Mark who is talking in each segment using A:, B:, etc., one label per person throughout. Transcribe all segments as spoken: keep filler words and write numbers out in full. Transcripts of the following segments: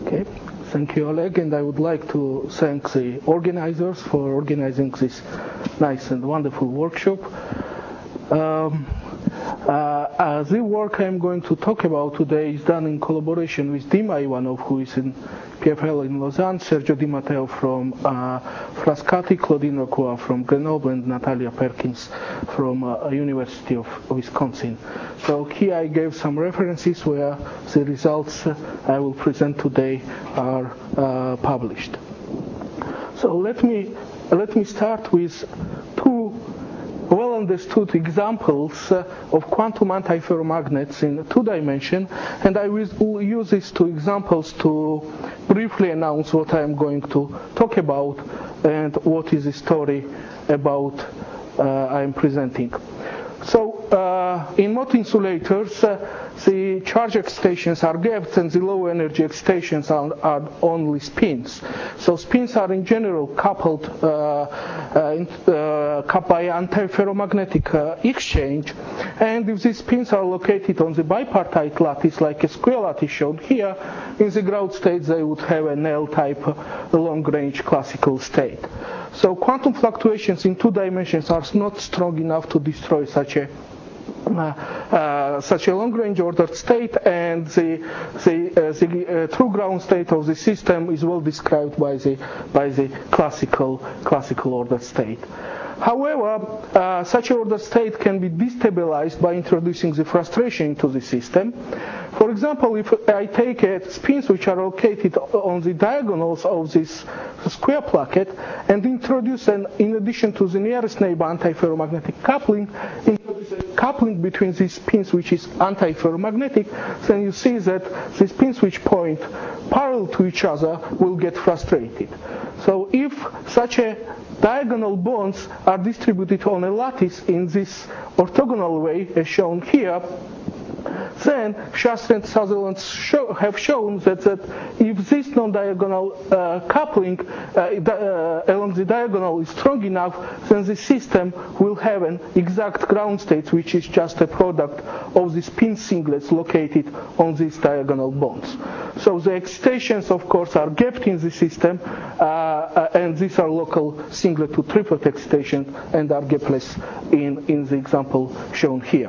A: Okay, thank you, Oleg, and I would like to thank the organizers for organizing this nice and wonderful workshop. Um, uh, uh, the work I'm going to talk about today is done in collaboration with Dima Ivanov, who is in P F L in Lausanne, Sergio Di Matteo from uh, Frascati, Claudine Rocoa from Grenoble, and Natalia Perkins from uh, University of Wisconsin. So here I gave some references where the results uh, I will present today are uh, published. So let me let me start with two well understood examples uh, of quantum antiferromagnets in two dimension, and I will use these two examples to briefly announce what I'm going to talk about and what is the story about uh, I'm presenting. So uh, in MOT insulators, uh, the charge excitations are gaps and the low energy excitations are, are only spins. So spins are in general coupled uh, uh, in, uh, by antiferromagnetic uh, exchange, and if these spins are located on the bipartite lattice, like a square lattice shown here, in the ground state they would have an L-type long-range classical state. So quantum fluctuations in two dimensions are not strong enough to destroy such a uh, uh, such a long-range ordered state, and the the, uh, the uh, true ground state of the system is well described by the by the classical classical ordered state. However, uh, such an ordered state can be destabilized by introducing the frustration into the system. For example, if I take uh, spins which are located on the diagonals of this square placket and introduce an, in addition to the nearest neighbor antiferromagnetic coupling, introduce a coupling between these spins which is antiferromagnetic, then you see that the spins which point parallel to each other will get frustrated. So if such a diagonal bonds are distributed on a lattice in this orthogonal way as shown here, then Shastra and Sutherland show, have shown that, that if this non-diagonal uh, coupling uh, di uh, along the diagonal is strong enough, then the system will have an exact ground state, which is just a product of the spin singlets located on these diagonal bonds. So the excitations, of course, are gapped in the system, uh, uh, and these are local singlet to triplet excitations and are gapless in, in the example shown here.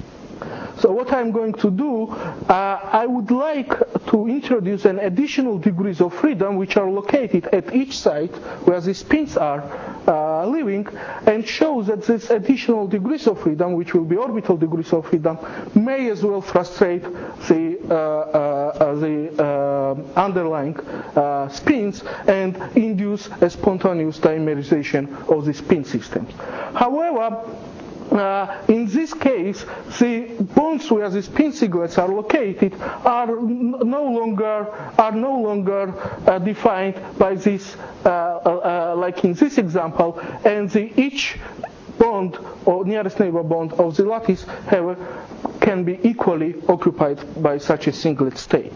A: So what I'm going to do, uh, I would like to introduce an additional degrees of freedom which are located at each site where the spins are uh, living, and show that these additional degrees of freedom, which will be orbital degrees of freedom, may as well frustrate the, uh, uh, the uh, underlying uh, spins and induce a spontaneous dimerization of the spin systems. However, Uh, in this case, the bonds where the spin singlets are located are no longer are no longer uh, defined by this, uh, uh, like in this example, and the each bond or nearest neighbor bond of the lattice have, can be equally occupied by such a singlet state.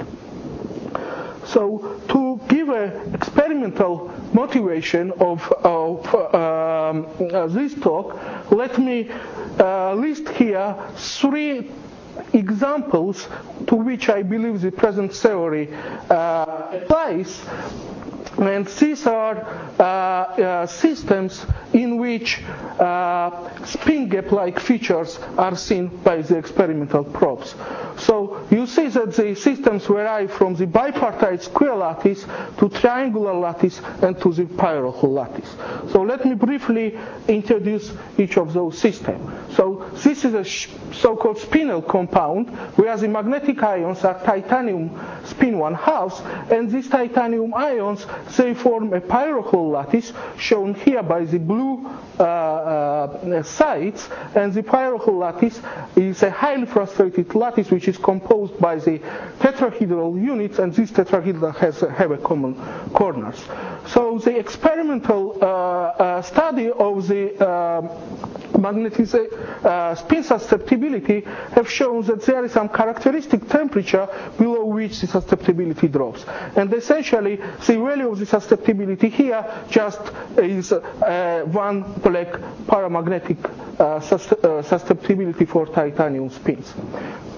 A: So to give an experimental motivation of, of um, uh, this talk, let me uh, list here three examples to which I believe the present theory uh, applies. And these are uh, uh, systems in which uh, spin gap-like features are seen by the experimental probes. So you see that the systems vary from the bipartite square lattice to triangular lattice and to the pyrohole lattice. So let me briefly introduce each of those systems. So this is a so-called spinel compound where the magnetic ions are titanium spin one halves, and these titanium ions, they form a pyrohole lattice shown here by the blue uh, uh, sides, and the pyrohole lattice is a highly frustrated lattice which is composed by the tetrahedral units, and this tetrahedral has have a common corners. So the experimental uh, uh, study of the uh, magnetic uh, spin susceptibility have shown that there is some characteristic temperature below which the susceptibility drops, and essentially the value of the susceptibility here just is uh, one black paramagnetic uh, sus uh, susceptibility for titanium spins.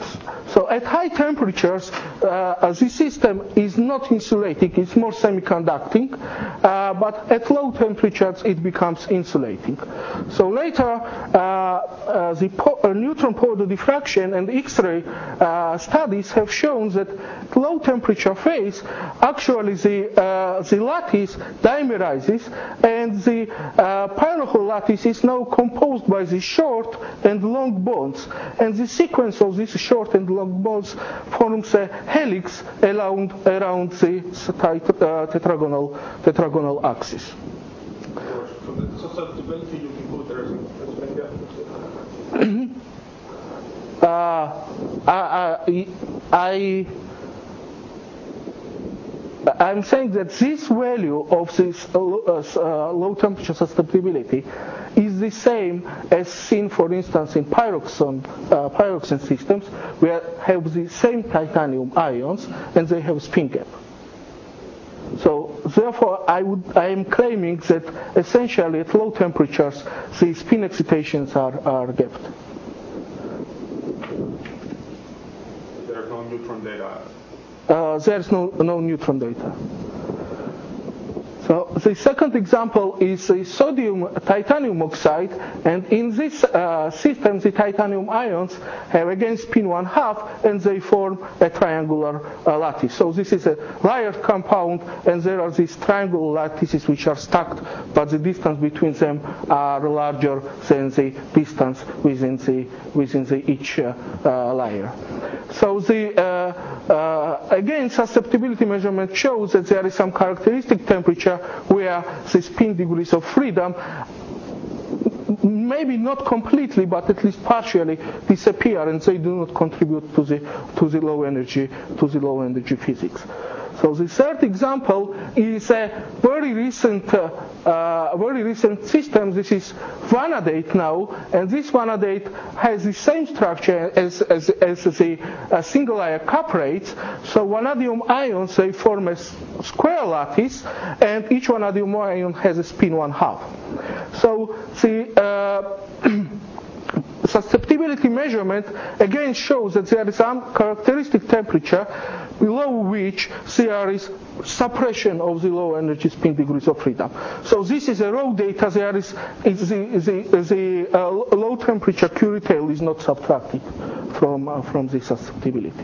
A: so at high temperatures, uh, this system is not insulating, it's more semiconducting, uh, but at low temperatures it becomes insulating. So later, uh, uh, the po- uh, neutron powder diffraction and X-ray uh, studies have shown that at low temperature phase, actually the, uh, the lattice dimerizes, and the uh, pyrohole lattice is now composed by the short and long bonds. And the sequence of these short and long bonds forms a helix around, around the uh, tetragonal, tetragonal axis.
B: So the susceptibility you can put there is
A: uh, I, I, I'm saying that this value of this uh, uh, low temperature susceptibility is the same as seen, for instance, in pyroxene, uh, pyroxene systems, where have the same titanium ions and they have spin gap. So therefore, I would I am claiming that essentially at low temperatures the spin excitations are, are gapped.
B: There's no neutron data.
A: Uh, there's no, no neutron data. So the second example is the sodium titanium oxide, and in this uh, system the titanium ions have again spin one half and they form a triangular uh, lattice. So this is a layered compound, and there are these triangular lattices which are stacked, but the distance between them are larger than the distance within the within the each uh, uh, layer. So the uh, uh, again susceptibility measurement shows that there is some characteristic temperature where the spin degrees of freedom, maybe not completely, but at least partially, disappear, and they do not contribute to the to the low energy to the low energy physics. So the third example is a very recent, uh, uh, very recent system. This is vanadate now, and this vanadate has the same structure as as, as the uh, single layer cuprates. So vanadium ions, they form a square lattice, and each vanadium ion has a spin one half. So the uh, susceptibility measurement again shows that there is some characteristic temperature below which there is suppression of the low energy spin degrees of freedom. So this is a raw data. There is, is the, the, the uh, low temperature Curie tail is not subtracted from uh, from the susceptibility.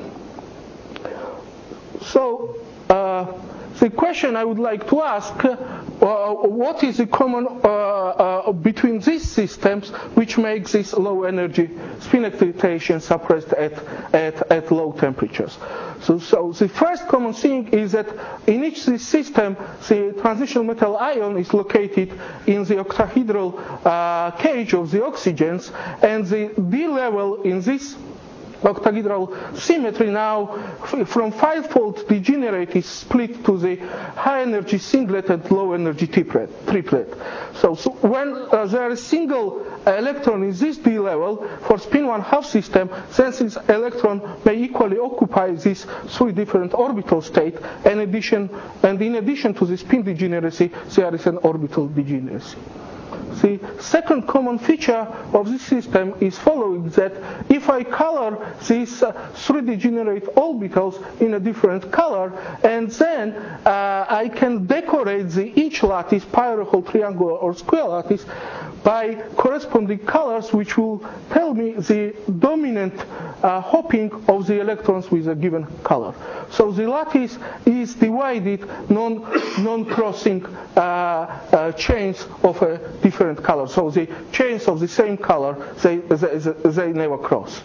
A: So uh, the question I would like to ask, uh, what is the common uh, uh, between these systems which makes this low energy spin excitation suppressed at, at, at low temperatures? So, so the first common thing is that in each system, the transition metal ion is located in the octahedral uh, cage of the oxygens, and the D level in this octahedral symmetry now from five-fold degenerate is split to the high energy singlet and low energy triplet. triplet. So, so when uh, there is single electron in this D level for spin one half system, then this electron may equally occupy these three different orbital states, and addition and in addition to the spin degeneracy, there is an orbital degeneracy. The second common feature of this system is following, that if I color these uh, three degenerate orbitals in a different color, and then uh, I can decorate the each lattice, pyrohole, triangular, or square lattice, by corresponding colors which will tell me the dominant uh, hopping of the electrons with a given color. So the lattice is divided non, non-crossing uh, uh, chains of a different color. So the chains of the same color, they, they, they never cross.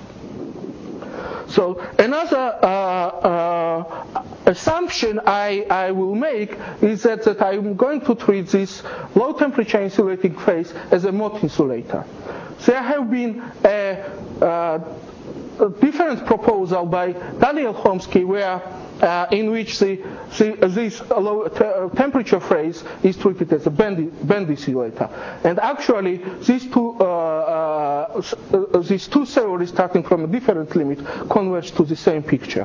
A: So another uh, uh, assumption I, I will make is that, that I'm going to treat this low temperature insulating phase as a Mott insulator. There have been a, uh, a different proposal by Daniel Chomsky where Uh, in which the, the, this low te- temperature phase is treated as a band, band insulator. And actually, these two, uh, uh, these two theories, starting from a different limit, converge to the same picture.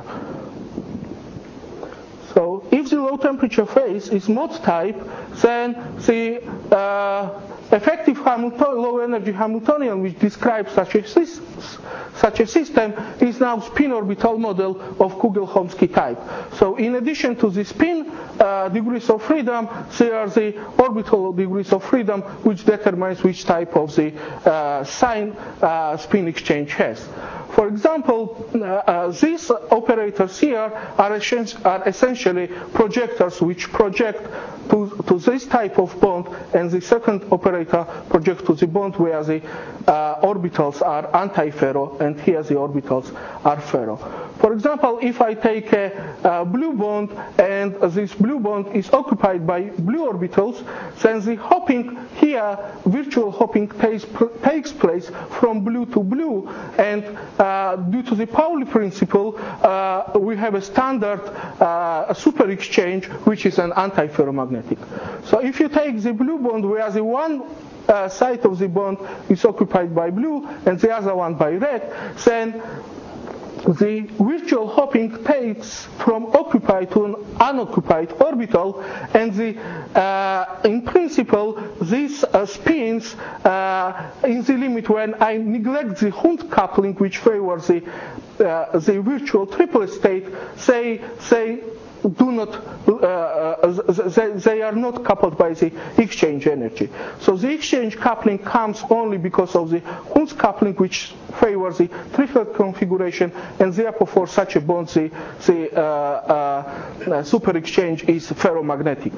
A: So if the low temperature phase is Mott type, then the uh, effective Hamilton, low-energy Hamiltonian, which describes such a, such a system, is now spin orbital model of Kugel-Homsky type. So in addition to the spin uh, degrees of freedom, there are the orbital degrees of freedom, which determines which type of the uh, sign uh, spin exchange has. For example, uh, uh, these operators here are, are essentially projectors which project to, to this type of bond, and the second operator projects to the bond where the uh, orbitals are anti-ferro, and here the orbitals are ferro. For example, if I take a, a blue bond and this blue bond is occupied by blue orbitals, then the hopping here, virtual hopping takes, takes place from blue to blue, and uh, due to the Pauli principle, uh, we have a standard uh, a super exchange, which is an anti-ferromagnetic. So if you take the blue bond where the one uh, side of the bond is occupied by blue and the other one by red, then the virtual hopping takes from occupied to an unoccupied orbital, and the, uh, in principle, these uh, spins uh, in the limit when I neglect the Hund coupling, which favors the, uh, the virtual triplet state, say, say do not, uh, they, they are not coupled by the exchange energy. So the exchange coupling comes only because of the Hund's coupling, which favors the triplet configuration, and therefore for such a bond, the, the uh, uh, super exchange is ferromagnetic.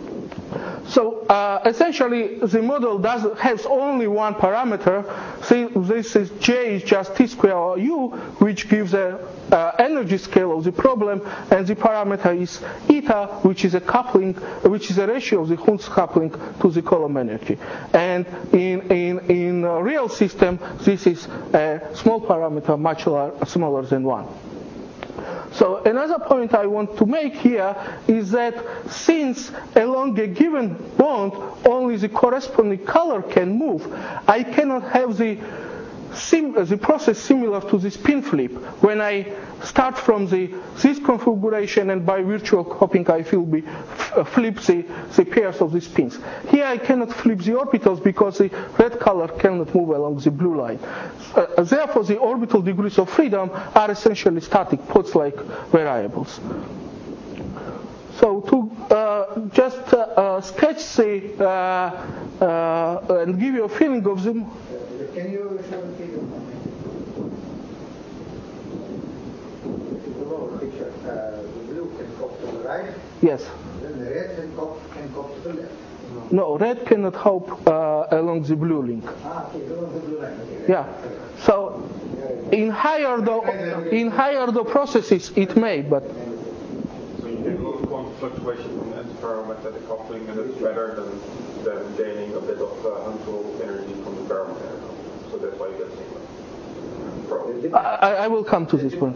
A: So uh, essentially, the model does has only one parameter. See, this is J is just T square U, which gives a uh, energy scale of the problem, and the parameter is eta, which is a coupling, which is a ratio of the Hund's coupling to the column energy. And in in in a real system, this is a small parameter, much smaller than one. So another point I want to make here is that since along a given bond only the corresponding color can move, I cannot have the sim the process similar to the spin flip. When I start from the this configuration and by virtual hopping I will be flip the, the pairs of the spins. Here I cannot flip the orbitals because the red color cannot move along the blue line. Uh, therefore, the orbital degrees of freedom are essentially static Potts-like variables. So to uh, just uh, uh, sketch the uh, uh, and give you a feeling of them.
C: Can you show the figure? The lower picture, uh, the blue can cop to the right.
A: Yes.
C: Then the red can cop, can cop to the left.
A: No, red cannot hop uh, along the blue link.
C: Ah, okay, along the blue line. Okay.
A: Yeah. So in higher the in higher the processes it may, but.
B: So you get a lot of quantum fluctuation from antiferromagnetic coupling, and it's better than, than gaining a bit of uh, Hund energy from the ferromagnetic coupling. So that's why you get same problem.
A: I, I will come to this point.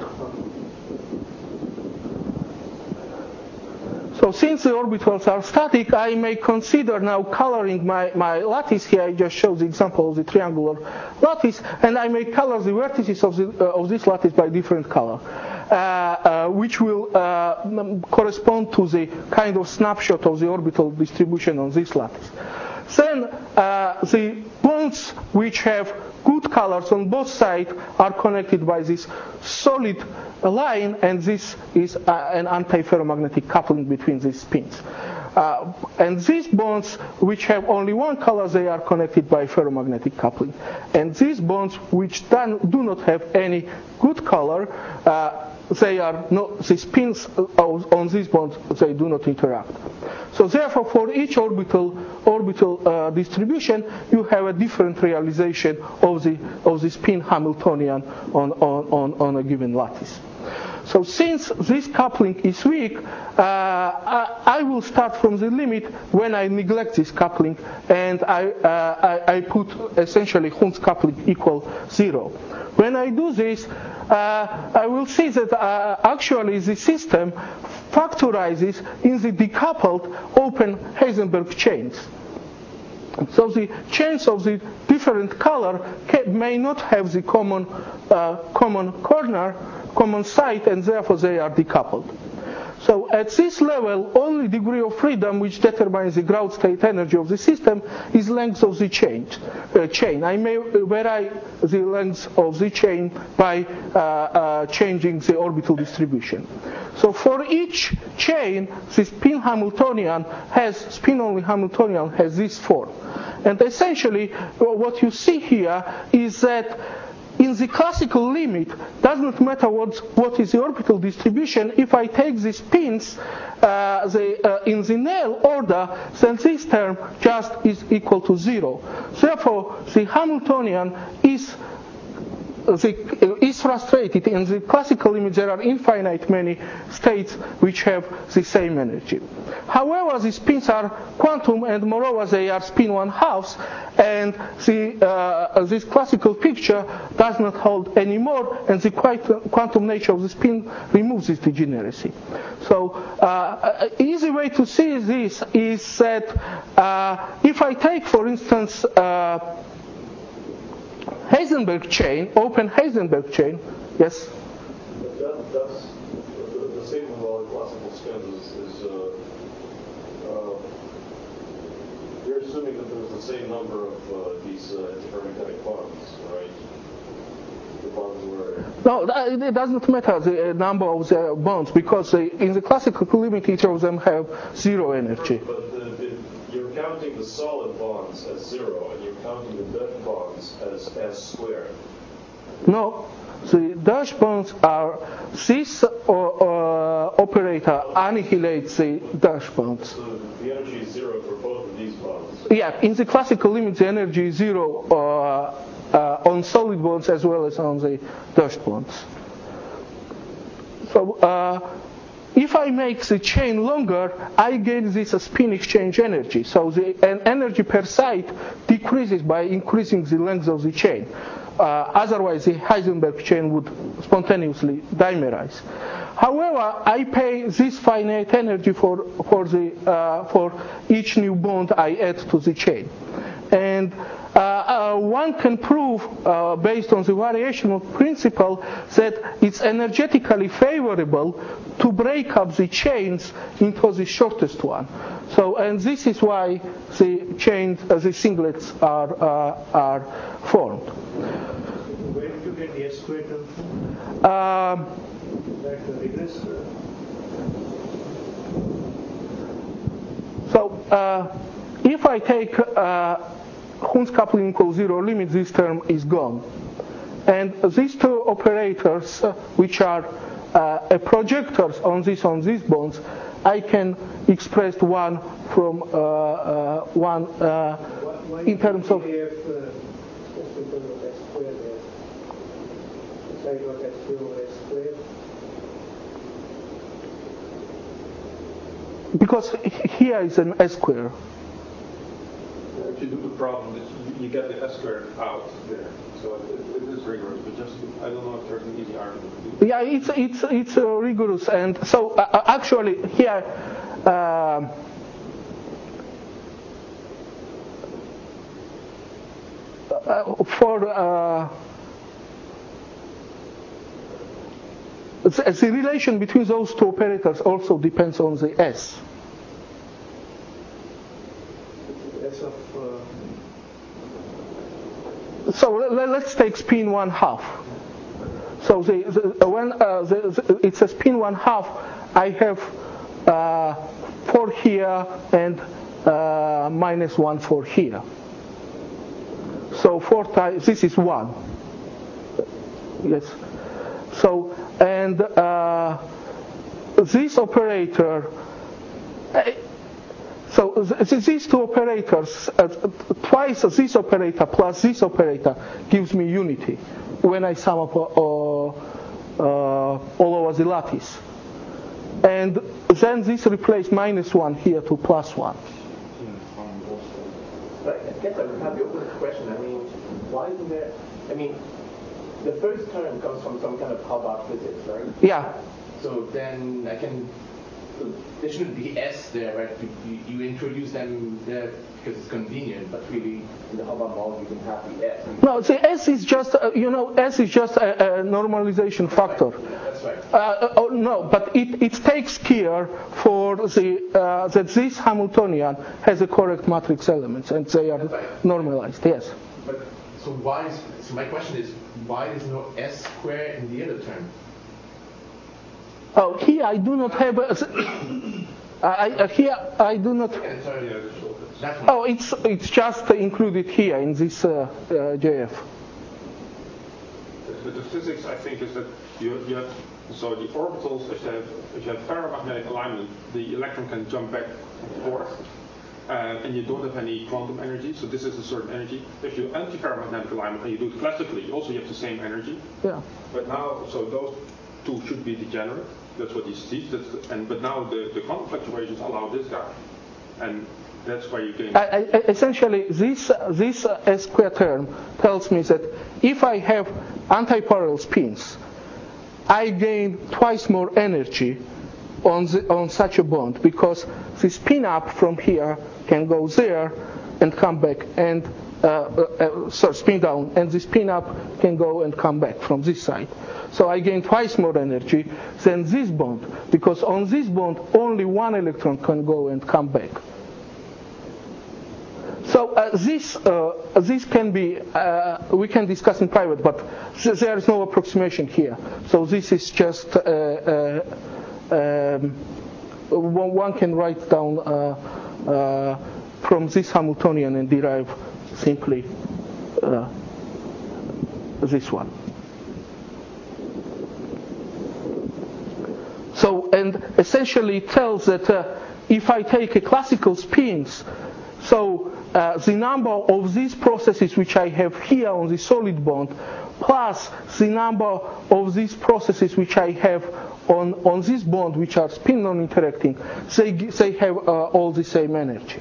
A: So since the orbitals are static, I may consider now coloring my, my lattice here. I just showed the example of the triangular lattice, and I may color the vertices of, the, uh, of this lattice by different color, uh, uh, which will uh, correspond to the kind of snapshot of the orbital distribution on this lattice. Then uh, the bonds which have good colors on both sides are connected by this solid line, and this is uh, an anti-ferromagnetic coupling between these spins. Uh, and these bonds which have only one color, they are connected by ferromagnetic coupling. And these bonds which do not have any good color, uh, they are not, the spins on these bonds, they do not interact. So therefore, for each orbital orbital uh, distribution, you have a different realization of the of the spin Hamiltonian on on on, on a given lattice. So since this coupling is weak, uh, I, I will start from the limit when I neglect this coupling, and I uh, I, I put essentially Hund's coupling equal zero. When I do this, uh, I will see that uh, actually the system factorizes in the decoupled open Heisenberg chains. So the chains of the different color can, may not have the common uh, common corner, common site, and therefore they are decoupled. So at this level, only degree of freedom which determines the ground state energy of the system is length of the chain. Uh, chain. I may vary the length of the chain by uh, uh, changing the orbital distribution. So for each chain, the spin Hamiltonian has spin-only Hamiltonian has this form. And essentially, what you see here is that in the classical limit, doesn't matter what, what is the orbital distribution. If I take the spins uh, the, uh, in the Néel order, then this term just is equal to zero. Therefore, the Hamiltonian is The, is frustrated. In the classical limit, there are infinite many states which have the same energy. However, the spins are quantum, and moreover, they are spin one halves, and the, uh, this classical picture does not hold anymore, and the quantum nature of the spin removes this degeneracy. So, uh, an easy way to see this is that uh, if I take, for instance, uh, Heisenberg chain, open Heisenberg chain, yes?
D: But that, that's the, the same with all the classical spins is, is uh, uh, you're assuming that there's the same number of uh, these uh, interferomagnetic bonds, right? The bonds were...
A: No, it doesn't matter the number of the bonds, because they, in the classical limit, each of them have zero energy.
D: But the, the, you're counting the solid bonds as zero, and you're counting the Dutch bonds as s squared.
A: No, the Dutch bonds are, this uh, uh, operator annihilates the Dutch bonds.
D: So the energy is zero for both of these bonds.
A: Yeah, in the classical limit, the energy is zero uh, uh, on solid bonds as well as on the Dutch bonds. So, uh, if I make the chain longer, I gain this spin exchange energy. So the energy per site decreases by increasing the length of the chain. Uh, otherwise, the Heisenberg chain would spontaneously dimerize. However, I pay this finite energy for for the uh, for each new bond I add to the chain, and uh, uh, one can prove, uh, based on the variational principle, that it's energetically favorable to break up the chains into the shortest one. So, and this is why the chains, uh, the singlets are uh, are formed.
C: Where did you get the S squared term from?
A: Um,
C: Like the regress?
A: so, uh, if I take uh, Hund's coupling equals zero limit, this term is gone. And these two operators, uh, which are uh, projectors on this on these bonds, I can express one from uh, uh, one uh,
C: Why, why
A: in terms of.
C: If, uh, just because of S squared there. So I got S zero S squared.
A: Because here is an S square.
B: If you do the problem, you get the S squared out there. So it, it is rigorous, but just, I don't know if there's an easy argument.
A: Yeah, it's it's it's uh, rigorous, and so uh, actually here. Uh, uh, for uh, the, the relation between those two operators also depends on the S.
C: S of uh,
A: So let, let's take spin one half. So the, the, when uh, the, the, it's a spin one half, I have uh, four here and uh, minus one for here. So four times, this is one. Yes. So, and uh, this operator, uh, so th- these two operators, uh, twice this operator plus this operator gives me unity when I sum up uh, uh, all over the lattice. And then this replaces minus one here to plus one.
E: But I guess I would have the opposite question. I mean, why isn't there, I mean, the first term comes from some kind of Halbach physics, right?
A: Yeah.
E: So then I can, so this shouldn't be S there, right? You, you, you introduce them there because it's convenient, but really in the Hubbard model you can have the S.
A: No, the S is just, uh, you know, S is just a, a normalization factor.
E: That's right.
A: Uh, oh, no, but it, it takes care for the uh, that this Hamiltonian has a correct matrix elements and they are
E: right.
A: normalized. Yes.
E: But so why is so my question is why is no S square in the other term?
A: Oh, here I do not have. A, I, I, here I do not.
E: Yeah, sorry, yeah, that one.
A: Oh, it's it's just included here in this uh, uh, J F.
B: The, the physics, I think, is that you, you have so the orbitals. If you have if you have ferromagnetic alignment, the electron can jump back and forth, uh, and you don't have any quantum energy. So this is a certain energy. If you anti-ferromagnetic alignment and you do it classically, also you have the same energy.
A: Yeah.
B: But now, so those two should be degenerate. That's what he sees. That's the, and but now the, the quantum fluctuations allow this guy, and that's why you gain.
A: I, I, essentially, this uh, this uh, S square term tells me that if I have antiparallel spins, I gain twice more energy on the, on such a bond because the spin up from here can go there and come back, and uh, uh, sorry, spin down, and the spin up can go and come back from this side. So I gain twice more energy than this bond, because on this bond only one electron can go and come back. So uh, this uh, this can be uh, we can discuss in private, but th- there is no approximation here. So this is just uh, uh, um, one can write down uh, uh, from this Hamiltonian and derive simply uh, this one. So, and essentially it tells that uh, if I take a classical spins, so uh, the number of these processes which I have here on the solid bond, plus the number of these processes which I have on, on this bond, which are spin non-interacting, they, they have uh, all the same energy.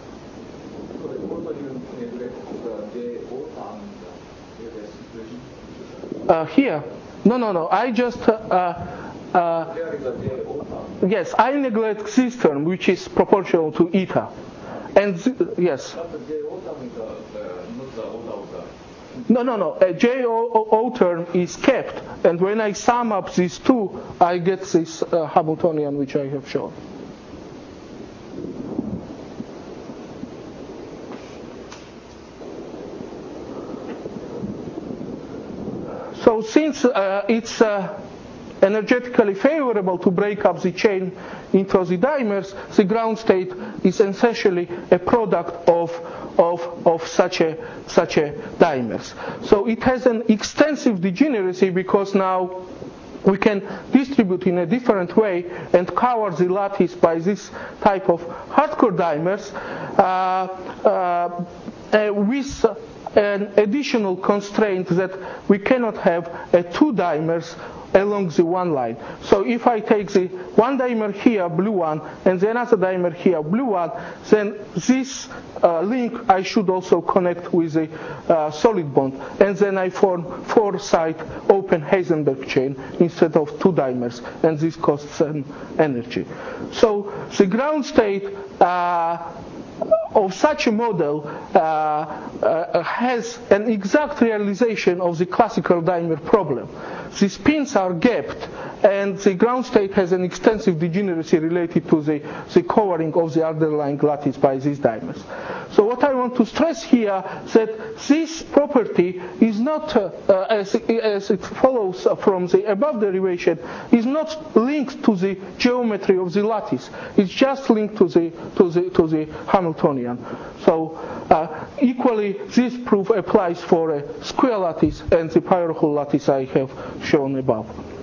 A: Uh, here, no, no, no. I just. Uh, Uh, yes, I neglect this term, which is proportional to eta. And th- yes. No, no, no. A J O O term is kept, and when I sum up these two, I get this uh, Hamiltonian, which I have shown. So since uh, it's uh, energetically favorable to break up the chain into the dimers, the ground state is essentially a product of of of such a such a dimers. So it has an extensive degeneracy because now we can distribute in a different way and cover the lattice by this type of hardcore dimers uh, uh, uh, with an additional constraint that we cannot have a two dimers along the one line. So if I take the one dimer here, blue one, and the another dimer here, blue one, then this uh, link I should also connect with the uh, solid bond, and then I form four-side open Heisenberg chain instead of two dimers, and this costs an energy. So the ground state uh, of such a model uh, uh, has an exact realization of the classical dimer problem. The spins are gapped, and the ground state has an extensive degeneracy related to the, the covering of the underlying lattice by these dimers. So what I want to stress here is that this property is not, uh, uh, as, as it follows from the above derivation, is not linked to the geometry of the lattice. It's just linked to the to the to the Hamiltonian. So uh, equally, this proof applies for a square lattice and the Pyrohole lattice I have shown above.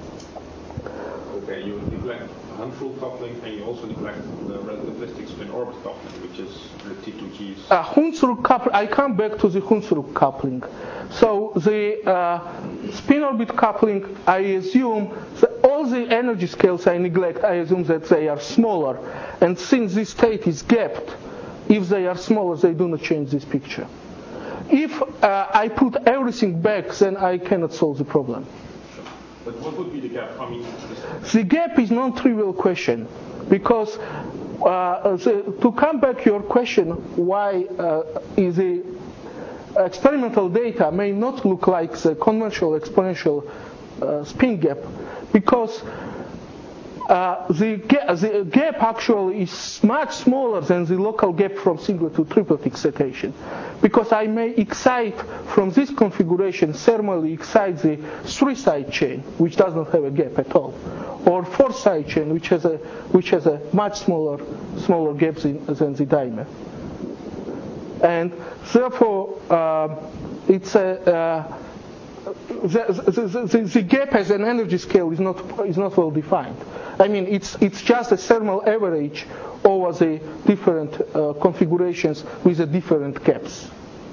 B: Okay, you neglect Hund-Frull coupling, and you also neglect the relativistic spin-orbit coupling, which is the T two Gs.
A: Uh, Hund-Frull coupling. I come back to the Hund-Frull coupling. So the uh, spin-orbit coupling, I assume that all the energy scales I neglect, I assume that they are smaller, and since this state is gapped, if they are smaller, they do not change this picture. If uh, I put everything back, then I cannot solve the problem.
B: But what would be the gap? I mean,
A: The gap is non-trivial question. because uh, the, to come back to your question, why uh, is the experimental data may not look like the conventional exponential uh, spin gap, because uh, the, ga the gap actually is much smaller than the local gap from singlet to triplet excitation, because I may excite from this configuration thermally excite the three-side chain, which does not have a gap at all, or four-side chain, which has a which has a much smaller smaller gap than, than the dimer. And therefore, uh, it's a uh, the, the, the, the gap as an energy scale is not is not well defined. I mean, it's it's just a thermal average over the different uh, configurations with the different gaps.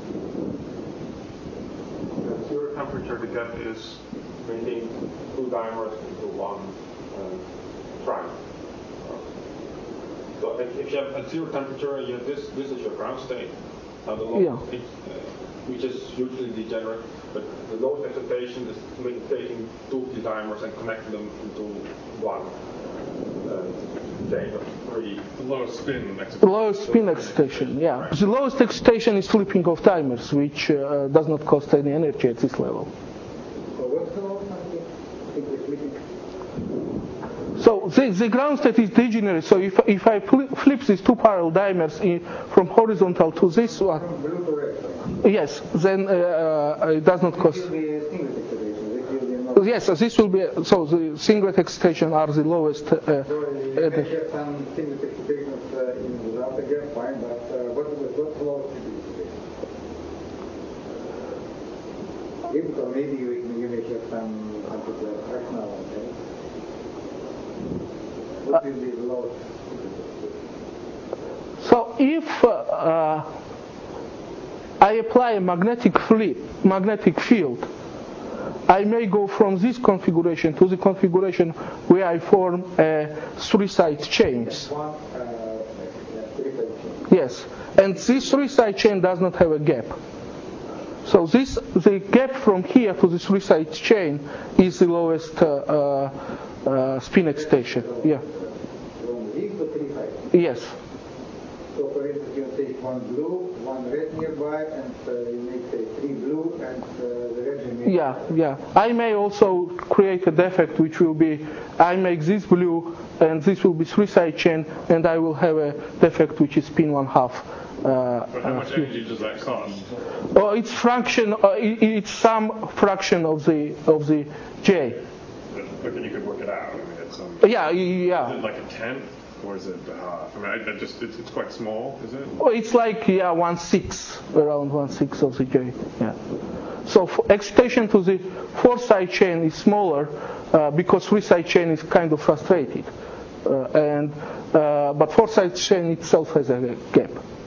B: At zero temperature, the gap is bringing two dimers into one uh, prime. So if, if you have at zero temperature, you have this this is your ground state. Now the lowest,
A: Yeah.
B: uh, which is usually degenerate, but the lowest excitation is taking two of the dimers and connecting them into one. Uh, chain of three.
F: The lowest spin excitation.
A: The lowest spin excitation, yeah. The lowest excitation is flipping of timers, which uh, does not cost any energy at this level.
C: So what's the lowest number? Simply flipping.
A: So the, the ground state is degenerate. So if if I flip, flip these two parallel dimers in, from horizontal to this one,
C: From blue to red.
A: yes, then uh, uh, it does not cost.
C: This will be a single excitation. This will be not.
A: Yes, so this will be so the singlet excitation are the lowest. Uh,
C: So
A: uh,
C: you may have some single excitations uh, in without a gap, fine, but uh, what is what's the lowest excitation? Yeah, because maybe you, you may have some something like fractional, okay? What will be the lowest excitation?
A: So if uh, uh, I apply a magnetic flip, magnetic field, I may go from this configuration to the configuration where I form a three-side chains.
C: One, uh, yeah, three-side chain.
A: Yes, and this three-side chain does not have a gap. So this the gap from here to the three-side chain is the lowest uh, uh, uh, spin excitation. Yeah.
C: From this to three sides.
A: Yes.
C: So for instance, you take one blue, one red nearby, and uh, you make say three blue, and uh, the red remains.
A: Yeah, yeah. I may also create a defect which will be, I make this blue, and this will be three-side chain, and I will have a defect which is spin one half. Uh,
F: But how
A: uh,
F: much energy does that cost?
A: Oh, it's fraction. Uh, it, it's some fraction of the of the J.
F: But, but then you could work it out. I mean, it's um,
A: Yeah, yeah.
F: is it like a tenth, or is it half? I mean, I, I just it's, it's quite small, is it?
A: Well, it's like yeah, one sixth, around one sixth of the J. Yeah. So for excitation to the four-side chain is smaller uh, because three-side chain is kind of frustrated, uh, and uh, but four-side chain itself has a gap.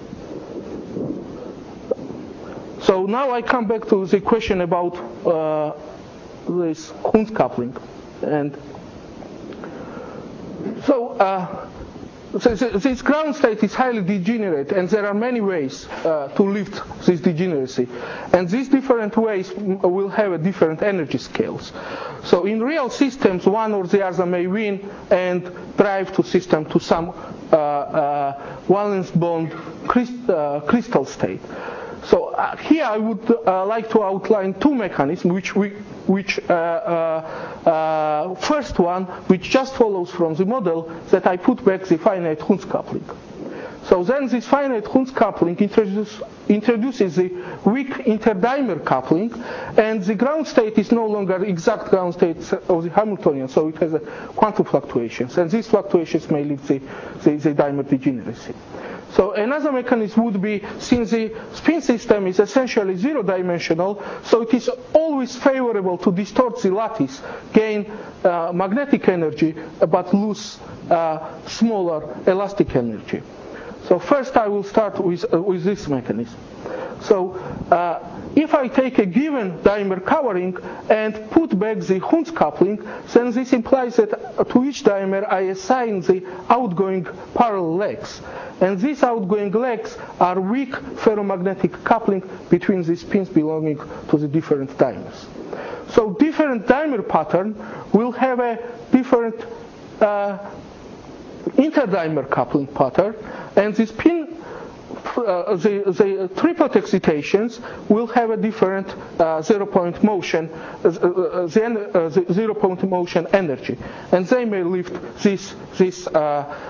A: So now I come back to the question about uh, this Kunz coupling, and so. Uh, This ground state is highly degenerate, and there are many ways uh, to lift this degeneracy. And these different ways will have a different energy scales. So in real systems, one or the other may win and drive the system to some uh, uh, valence bond crystal, uh, crystal state. So uh, here I would uh, like to outline two mechanisms, which we, which uh, uh, uh, first one, which just follows from the model that I put back the finite Kunz coupling. So then this finite Kunz coupling introduce, introduces the weak interdimer coupling, and the ground state is no longer exact ground state of the Hamiltonian, so it has a quantum fluctuations, and these fluctuations may lead to the, the, the dimer degeneracy. So another mechanism would be, since the spin system is essentially zero-dimensional, so it is always favorable to distort the lattice, gain uh, magnetic energy, but lose uh, smaller elastic energy. So first I will start with, uh, with this mechanism. So uh, if I take a given dimer covering and put back the Kunz coupling, then this implies that to each dimer I assign the outgoing parallel legs. And these outgoing legs are weak ferromagnetic coupling between the spins belonging to the different dimers. So different dimer pattern will have a different uh, interdimer coupling pattern, and the spin Uh, the, the triplet excitations will have a different uh, zero-point motion, uh, uh, the, uh, the zero-point motion energy, and they may lift this this uh,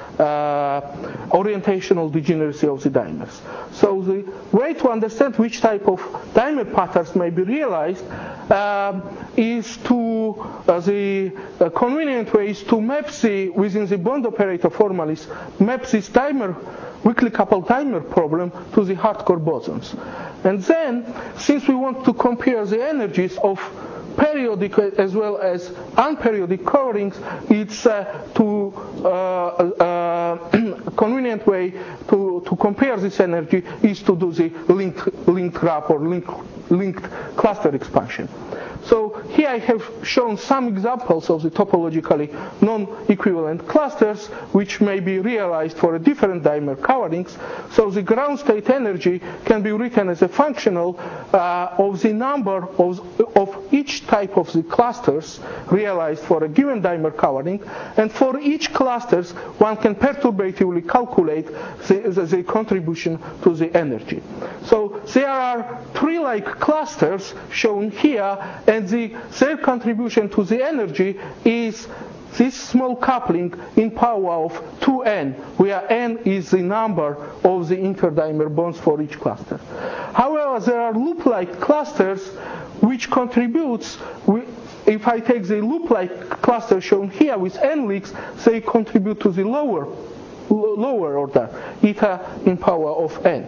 A: uh, orientational degeneracy of the dimers. So the way to understand which type of dimer patterns may be realized um, is to uh, the uh, convenient way is to map the within the bond operator formulas map this dimer weakly coupled dimer problem to the hardcore bosons. And then, since we want to compare the energies of periodic as well as unperiodic coverings, it's uh, to uh, uh, convenient way to, to compare this energy is to do the linked linked graph or link, linked cluster expansion. So here I have shown some examples of the topologically non-equivalent clusters which may be realized for a different dimer coverings. So the ground state energy can be written as a functional uh, of the number of, of each type of the clusters realized for a given dimer covering, and for each clusters one can perturbatively calculate the, the, the contribution to the energy. So there are tree-like clusters shown here, and the, their contribution to the energy is this small coupling in power of two n, where n is the number of the interdimer bonds for each cluster. However, there are loop-like clusters which contributes, if I take the loop-like cluster shown here with n leaks, they contribute to the lower, lower order, eta in power of n.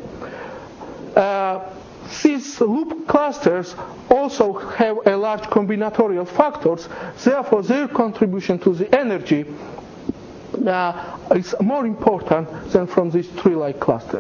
A: Uh, These loop clusters also have a large combinatorial factors, therefore their contribution to the energy uh, is more important than from these tree-like clusters.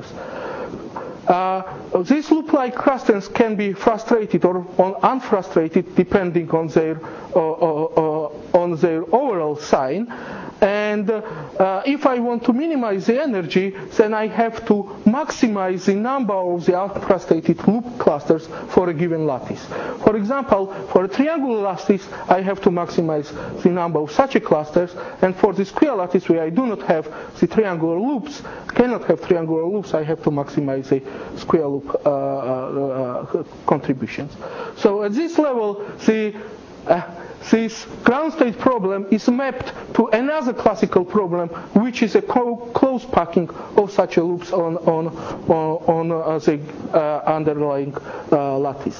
A: Uh, these loop-like clusters can be frustrated or unfrustrated depending on their uh, uh, uh, on their overall sign. And uh, if I want to minimize the energy, then I have to maximize the number of the unfrustrated loop clusters for a given lattice. For example, for a triangular lattice, I have to maximize the number of such a clusters, and for the square lattice where I do not have the triangular loops, cannot have triangular loops, I have to maximize the square loop uh, uh, contributions. So at this level, the uh, this ground state problem is mapped to another classical problem, which is a close packing of such a loops on on on, on uh, the uh, underlying uh, lattice.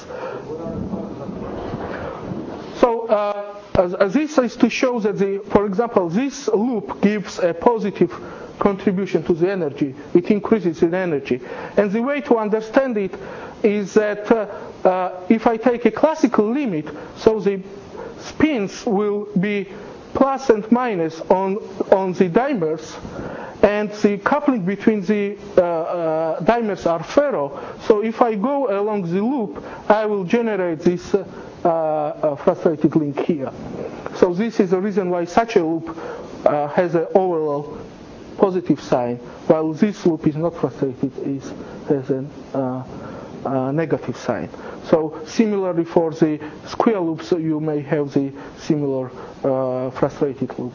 A: So uh, this is to show that, the, for example, this loop gives a positive contribution to the energy. It increases in energy, and the way to understand it is that uh, uh, if I take a classical limit, so the spins will be plus and minus on on the dimers, and the coupling between the uh, uh, dimers are ferro. So if I go along the loop, I will generate this uh, uh, frustrated link here. So this is the reason why such a loop uh, has an overall positive sign, while this loop is not frustrated, is has a uh, uh, negative sign. So similarly for the square loops, you may have the similar uh, frustrated loop.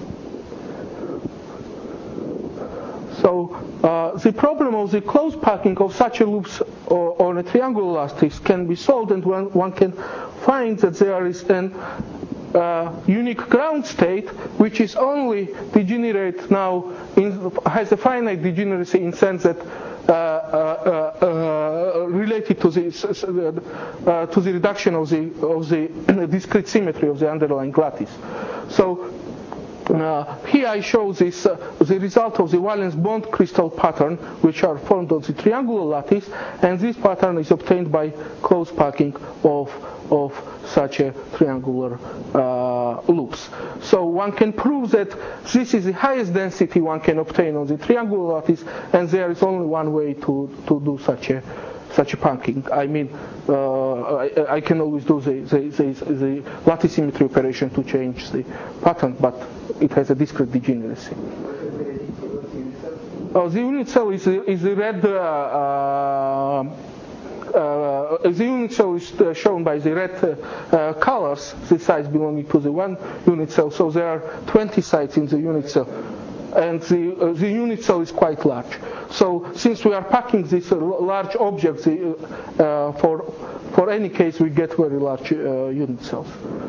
A: So uh, the problem of the close packing of such a loops or, on a triangular lattice can be solved, and one, one can find that there is an uh, unique ground state which is only degenerate now, in, has a finite degeneracy in sense that Uh, uh, uh, related to the uh, to the reduction of the of the discrete symmetry of the underlying lattice. So uh, here I show this uh, the result of the valence bond crystal pattern, which are formed on the triangular lattice, and this pattern is obtained by close packing of of such a triangular uh, loops. So one can prove that this is the highest density one can obtain on the triangular lattice, and there is only one way to, to do such a such a packing. I mean, uh, I, I can always do the, the, the, the lattice symmetry operation to change the pattern, but it has a discrete degeneracy. Oh, the unit cell is, is the red uh, uh, Uh, the unit cell is uh, shown by the red uh, uh, colors, the sites belonging to the one unit cell. So there are twenty sites in the unit cell. Uh, and the, uh, the unit cell is quite large. So since we are packing these uh, large objects, uh, uh, for for any case we get very large uh, unit cells.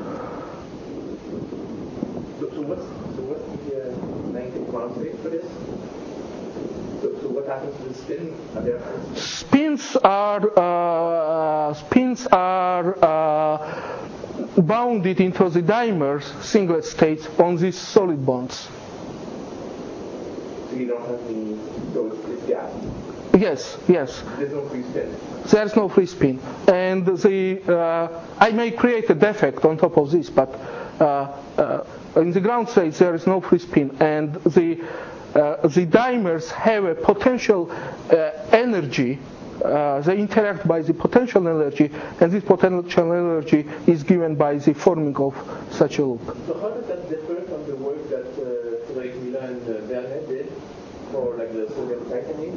E: So, so what's so what's the uh, magnetic ground state for this? So, so what happens to the spin? Are there
A: Spins are uh, spins are uh, bounded into the dimers singlet states on these solid bonds.
E: So you don't have the so it's, it's gas.
A: Yes, yes.
E: There's no free spin.
A: There's no free spin, and the uh, I may create a defect on top of this, but uh, uh, in the ground state there is no free spin, and the uh, the dimers have a potential uh, energy. Uh, they interact by the potential energy, and this potential energy is given by the forming of such a loop.
E: So how does that differ from the work that uh, Frédéric Mila and uh, Vernet did for like the sodium titanate?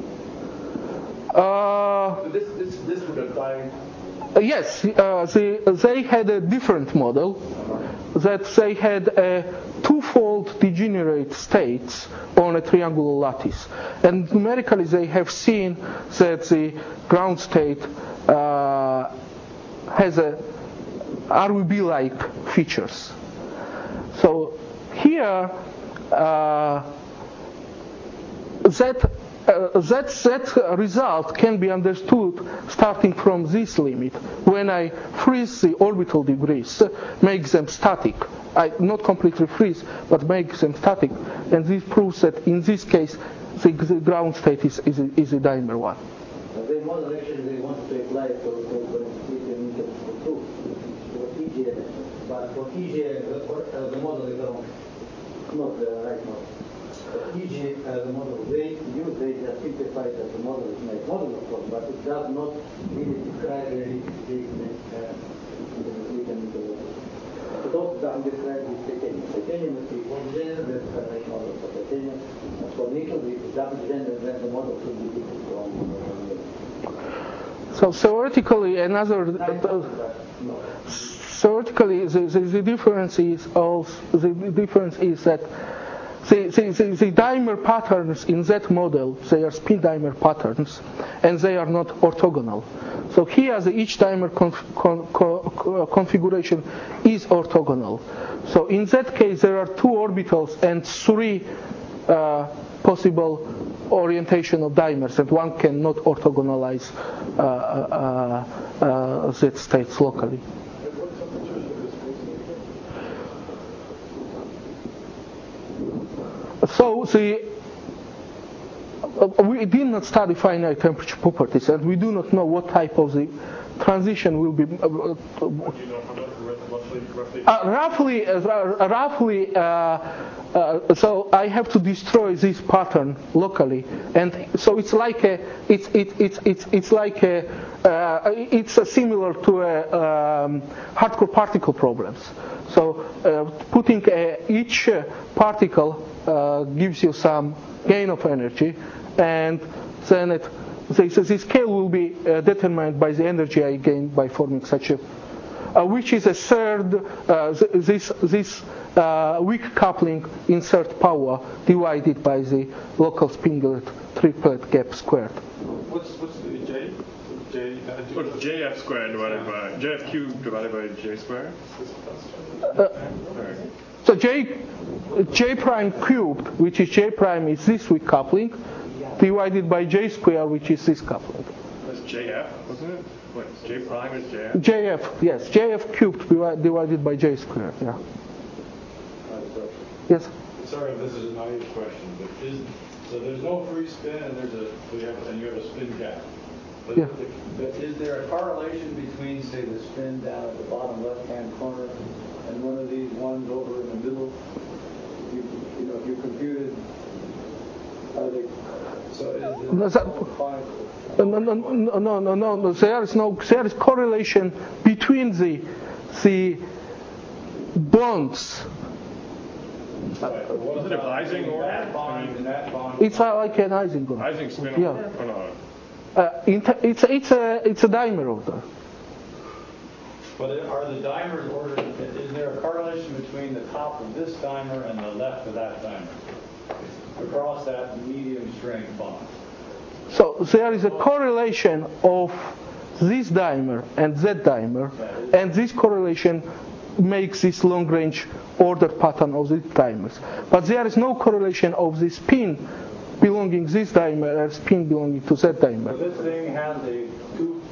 A: Uh,
E: So this this this would apply.
A: yes, uh, they, they had a different model, that they had a twofold degenerate states on a triangular lattice. And numerically they have seen that the ground state uh, has a R V B-like features. So here, uh, that Uh, that, that result can be understood starting from this limit. When I freeze the orbital debris, make them static. I not completely freeze, but make them static. And this proves that in this case, the, the ground state is, is, a, is a dimer one.
C: The model actually they want to apply it for for two, for E G, but for E G the, uh, the model is wrong, not the right model. For E G uh, the model they use they just simplify that the model is nice model of course, but it does not really describe really the uh, it also doesn't describe the titanium. Titanium is the one gender, that's the right model for titanium. And for nickel, the double gender, then the model should be different from uh,
A: So theoretically, another uh, theoretically the, the, the difference is also, the difference is that The, the, the, the dimer patterns in that model, they are spin dimer patterns, and they are not orthogonal. So here, the each dimer conf, con, con, configuration is orthogonal. So in that case, there are two orbitals and three uh, possible orientation of dimers, and one cannot orthogonalize uh, uh, uh, Z states locally. So the, uh, we did not study finite temperature properties, and we do not know what type of the transition will be. Uh, uh, uh, roughly, uh, roughly. Uh, uh, so I have to destroy this pattern locally, and so it's like a, it's it, it's it's it's like a, uh, it's a similar to a um, hardcore particle problems. So uh, putting a, each uh, particle uh, gives you some gain of energy, and then it, the, the scale will be uh, determined by the energy I gain by forming such a, uh, which is a third, uh, this this uh, weak coupling insert power divided by the local spindlet triplet gap squared.
B: What's what's the J? J, uh,
F: What's J F squared divided by J F cubed divided by J squared?
A: Uh, so J J prime cubed, which is J prime, is this weak coupling, divided by J square, which is this coupling.
F: That's J F, wasn't it? What, J prime is J F?
A: J F, yes, J F cubed divided by J squared. Yeah. Yes.
G: Sorry if this is a naive question, but is so there's no free spin and there's a so you have and you have a spin gap. But,
A: Yeah.
G: the, but is there a correlation between, say, the spin down at the bottom left-hand corner and one of these ones over in the middle? You, you know, if you computed, are they, so is it
A: No, that- No, no, no, no, no, no, no. There is no there is correlation between the the bonds.
G: Right, but what
F: Is it a
G: about
F: Ising order?
G: that bond and that bond?
A: It's uh, like an Ising order.
F: Ising spin
A: Yeah.
F: order? Oh, no.
A: Uh, inter- it's it's a it's a dimer order.
G: But are the dimers ordered, is there a correlation between the top of this dimer and the left of that dimer? across that medium strength bond.
A: So there is a correlation of this dimer and that dimer, and this correlation makes this long-range order pattern of these dimers. But there is no correlation of the spin belonging to this dimer and spin belonging to that dimer.
G: So this thing has a two,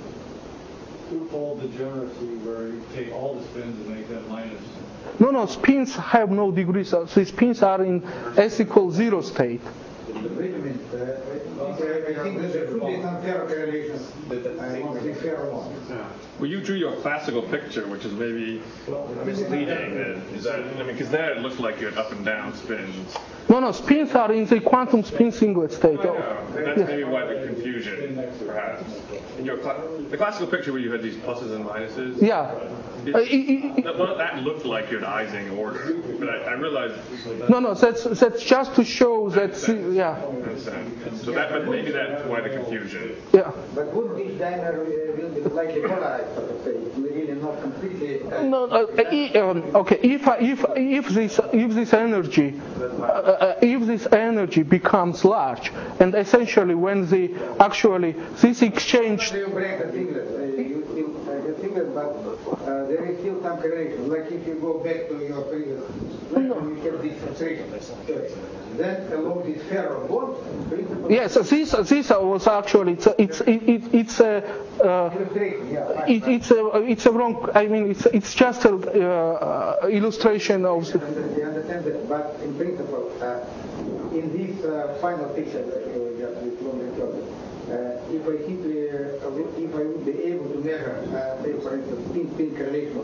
G: two-fold degeneracy where you take all the spins and make them minus.
A: No, no, spins have no degrees. So spins are in S equals zero state.
C: Wait a minute. Uh, I think that there should be some ferro correlations among the ferro ones.
F: Well, you drew your classical picture, which is maybe misleading. Then. Is that, I mean, because there it looks like you had up and down spins.
A: No, no, spins are in the quantum spin singlet state.
F: I know. That's maybe why the confusion, perhaps. In your cl- the classical picture where you had these pluses and minuses.
A: Yeah.
F: It,
A: Uh, it- it-
F: that, well, that looked like your Ising order, but I, I realized.
A: No, no, that's that's just to show that. Yeah.
F: I understand. So that, but maybe that's why the confusion.
A: Yeah.
C: But would this dimer uh, will be slightly polarized, so to say, really not completely? Uh,
A: No, uh, i- um, okay. If I- if if this if this energy uh, uh, if this energy becomes large, and essentially when the actually this exchange.
C: So you break the singlet, uh, you still uh, the singlet, but uh, there is still some correlation. Like if you go back to your previous lecture, you have this frustration. Then along this ferro bond, principle.
A: Yes, this this was actually it's a, it's it, it, it's a uh,
C: Illustration, yeah.
A: it, it's a it's a wrong. I mean it's it's just a uh, illustration of.
C: I understand that, but in principle, uh, in this uh, final picture that you just with long recorded, uh, if I simply, uh, would- if I would be able to measure, uh, say for instance, spin-spin correlation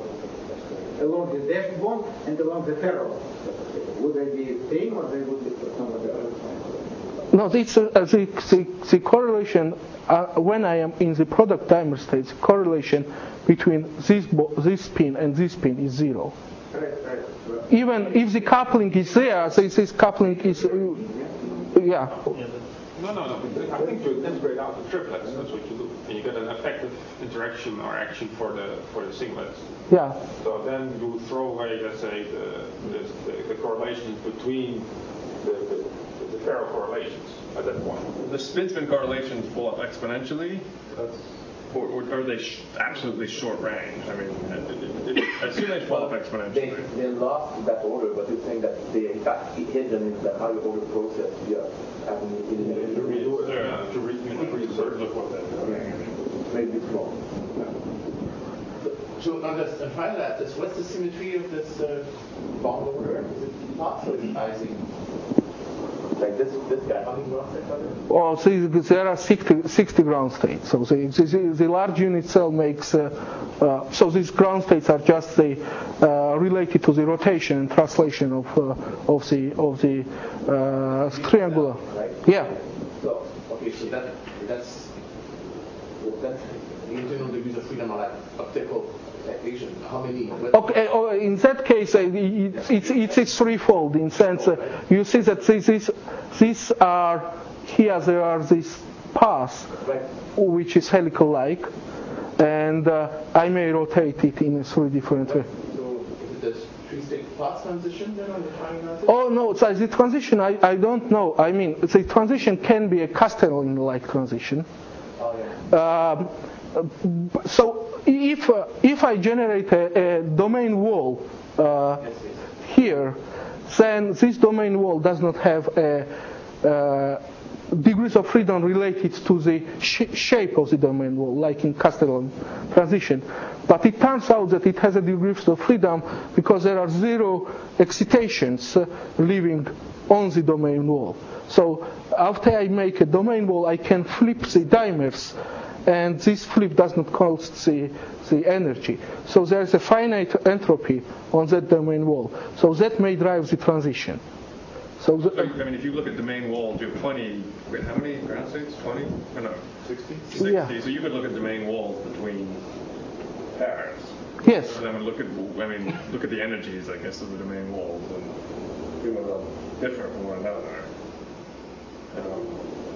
C: along the dash bond and along the ferro, would they be the same or they would be somewhat different?
A: No, it's uh, the, the the correlation uh, when I am in the product dimer state. The correlation between this bo- this spin and this spin is zero.
C: Right, right. Well,
A: Even if the coupling is there, so this coupling is uh, yeah.
B: No, no, no. I think you integrate out the triplets. That's what you do, and you get an effective interaction or action for the for the singlets.
A: Yeah.
B: So then you throw away, let's say, the the, the, the correlations between the, the, the ferro correlations at that point.
F: The spin-spin correlations fall up exponentially, or, or are they sh- absolutely short range? I mean, it, it, I assume they fall up
E: They,
F: exponentially.
E: they lost that order, but you're saying that they in fact hidden in the higher order process. Yeah, having
B: To redo it,
F: Yeah.
B: uh, to re- research.
F: Look what they're
E: maybe small.
H: To understand that, is what's the symmetry of this uh, bond order? Is it not so Ising?
E: Like this, this guy, how many ground states are there?
A: Well, so there are sixty, sixty ground states. So the, the, the large unit cell makes. Uh, uh, so these ground states are just the uh, related to the rotation and translation of uh, of the of the uh, triangular.
E: Right?
A: Yeah.
H: So, okay, so that that's that's the internal degrees of freedom are like optical excitation. How many? What,
A: Okay. uh, In that case, uh, it- it's it's it's threefold. In sense, uh, you see that these these these are here. There are these paths,
E: Right.
A: which is helical-like, and uh, I may rotate it in three different ways.
H: So is it a three-state path transition then on the final method?
A: Oh no, so the transition I, I don't know. I mean, the transition can be a Castellan-like transition.
E: Oh yeah.
A: Um, so if uh, if I generate a, a domain wall uh,
E: Yes, yes.
A: here, then this domain wall does not have a, uh, degrees of freedom related to the sh- shape of the domain wall, like in Castellan transition. But it turns out that it has a degrees of freedom because there are zero excitations uh, living on the domain wall. So after I make a domain wall, I can flip the dimers, and this flip does not cost the, the energy. So there is a finite entropy on that domain wall. So that may drive the transition. So, the,
F: So, I mean, if you look at domain walls, you have twenty, wait, how many ground states? twenty? Or no, sixty? sixty.
A: Yeah.
F: So you could look at domain walls between pairs.
A: yes.
F: And then look at, I mean, look at the energies, I guess, of the domain walls and see whether they'll differ from one another. Um,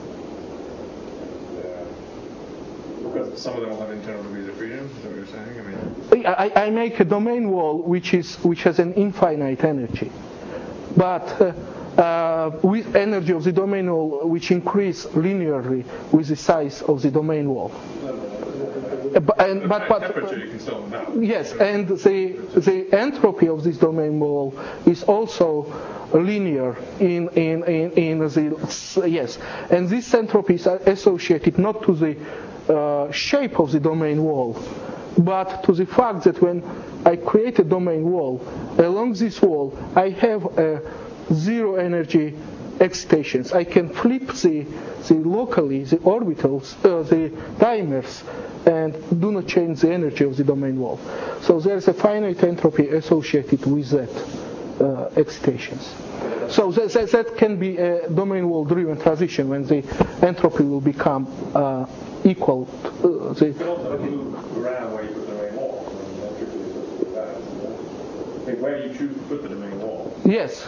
F: yeah. Because some of them will have internal degrees of freedom, is that what you're saying? I mean,
A: I, I make a domain wall which is which has an infinite energy, but uh, uh, with energy of the domain wall, which increase linearly with the size of the domain wall. Uh, but, and, but, but
F: temperature you can still know.
A: Yes, and the the entropy of this domain wall is also linear in in in, in the yes, and these entropies are associated not to the uh, shape of the domain wall, but to the fact that when I create a domain wall, along this wall I have a zero energy excitations. I can flip the, the locally the orbitals, uh, the dimers, and do not change the energy of the domain wall. So there is a finite entropy associated with that uh, excitations. So that, that, that can be a domain wall driven transition when the entropy will become uh, equal to uh, the.
F: You can also move around where you put the domain wall. I mean, entropy is just that. I mean, where you choose to put the domain wall.
A: Yes.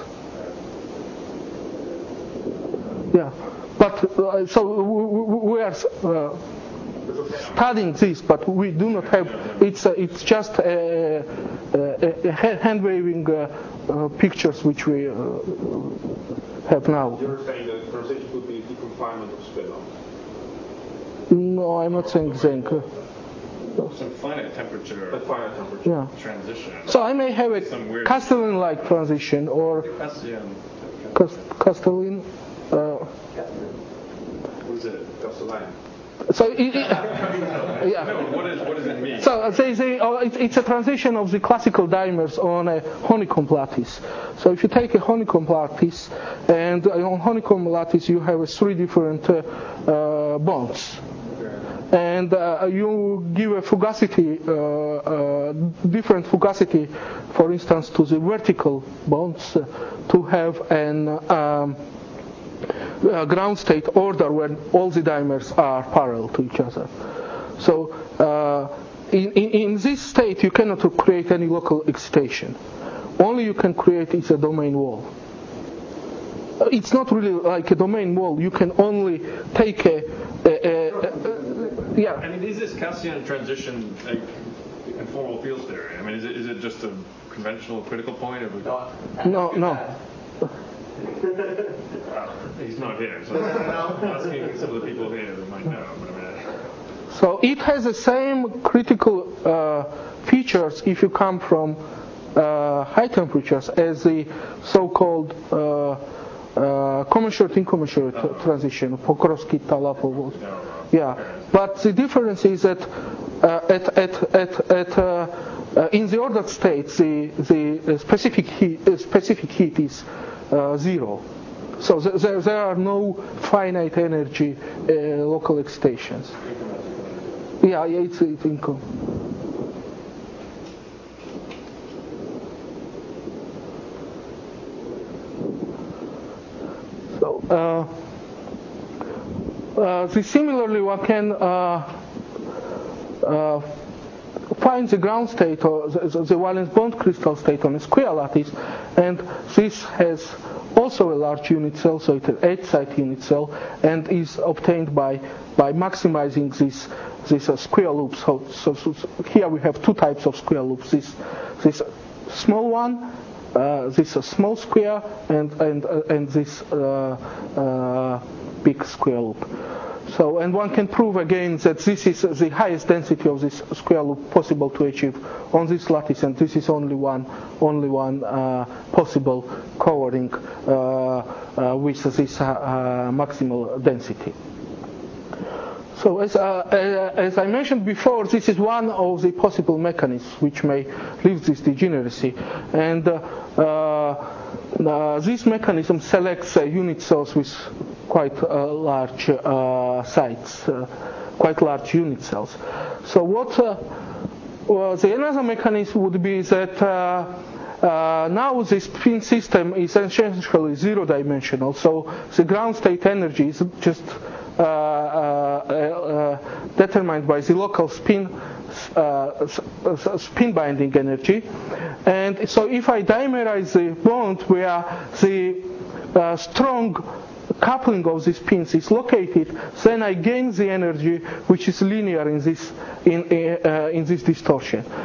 A: Yeah, but uh, so we are uh, studying this, but we do not have. It's uh, it's just a, a, a hand waving uh, uh, pictures which we uh, have now.
B: You're saying that transition would be the confinement of spin-off.
A: No, I'm not saying zinc. Uh,
F: Some finite temperature.
B: At finite temperature.
A: yeah.
F: Transition.
A: So I may have a Castellan-like transition or Castellan. Uh,
F: Who's it?
B: Castellan.
A: so it, it, yeah.
F: No, what, is, what does it mean?
A: So they say oh, it, it's a transition of the classical dimers on a honeycomb lattice. So if you take a honeycomb lattice, and on honeycomb lattice you have three different uh, uh, bonds. And uh, you give a fugacity, uh, uh, different fugacity, for instance, to the vertical bonds uh, to have an um, uh, ground state order when all the dimers are parallel to each other. So uh, in, in, in this state you cannot create any local excitation. Only you can create is a domain wall. It's not really like a domain wall. You can only take a, a, a, a yeah.
F: I mean, is this Gaussian transition like in formal field theory? I mean, is it is it just a conventional critical point of a...
A: No, no.
F: Well, he's not here, so I'm asking some of the people here that might know. But I mean,
A: so it has the same critical uh, features if you come from uh, high temperatures as the so-called uh, uh, commensurate incommensurate oh. transition, Pokrovsky, Talapov. Yeah, but the difference is that uh, at at at, at uh, uh, in the ordered state, the the specific heat, uh, specific heat is uh, zero. So th- there there are no finite energy uh, local excitations. Yeah, yeah, it's it's income. So. Uh, Uh, the similarly, one can uh, uh, find the ground state or the, the valence bond crystal state on a square lattice, and this has also a large unit cell, so it's an eight-site unit cell, and is obtained by by maximizing this this uh, square loop. So, so, so here we have two types of square loops: this this small one. Uh, this uh, small square and and uh, and this uh, uh, big square loop. So, and one can prove again that this is the highest density of this square loop possible to achieve on this lattice, and this is only one only one uh, possible covering uh, uh, with this uh, uh, maximal density. So as, uh, as I mentioned before, this is one of the possible mechanisms which may lead this degeneracy. And uh, uh, this mechanism selects uh, unit cells with quite uh, large uh, sites, uh, quite large unit cells. So what uh, well, the another mechanism would be that uh, Uh, now the spin system is essentially zero-dimensional, so the ground state energy is just uh, uh, uh, determined by the local spin uh, spin binding energy. And so if I dimerize the bond where the uh, strong coupling of the spins is located, then I gain the energy which is linear in this in uh, in this distortion.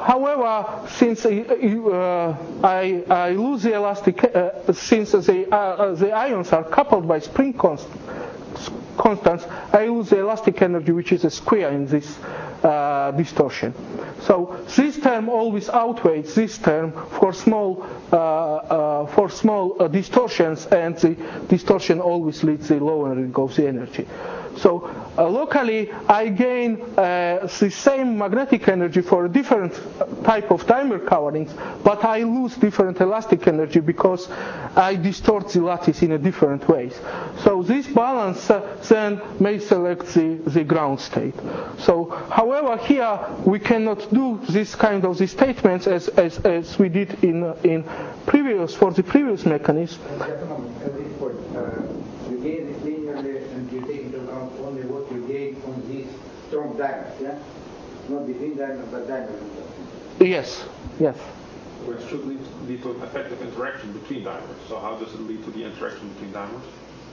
A: however, since uh, I, I lose the elastic, uh, since the, uh, the ions are coupled by spring const constants, I lose the elastic energy, which is a square in this uh, distortion. So this term always outweighs this term for small uh, uh, for small uh, distortions, and the distortion always leads to the lowering of the energy. So uh, locally, I gain uh, the same magnetic energy for a different type of dimer coverings, but I lose different elastic energy because I distort the lattice in a different ways. So this balance uh, then may select the, the ground state. So, however, here we cannot do this kind of the statements as, as, as we did in in previous for the previous mechanism.
E: Just a moment. At this point, uh, you gain it linearly, and you take into account only what you gain from these strong dimers, yeah? Not between dimers, but dimers.
A: Yes, yes.
B: Which should lead, lead to an effective interaction between dimers. So how does it lead to the interaction between dimers?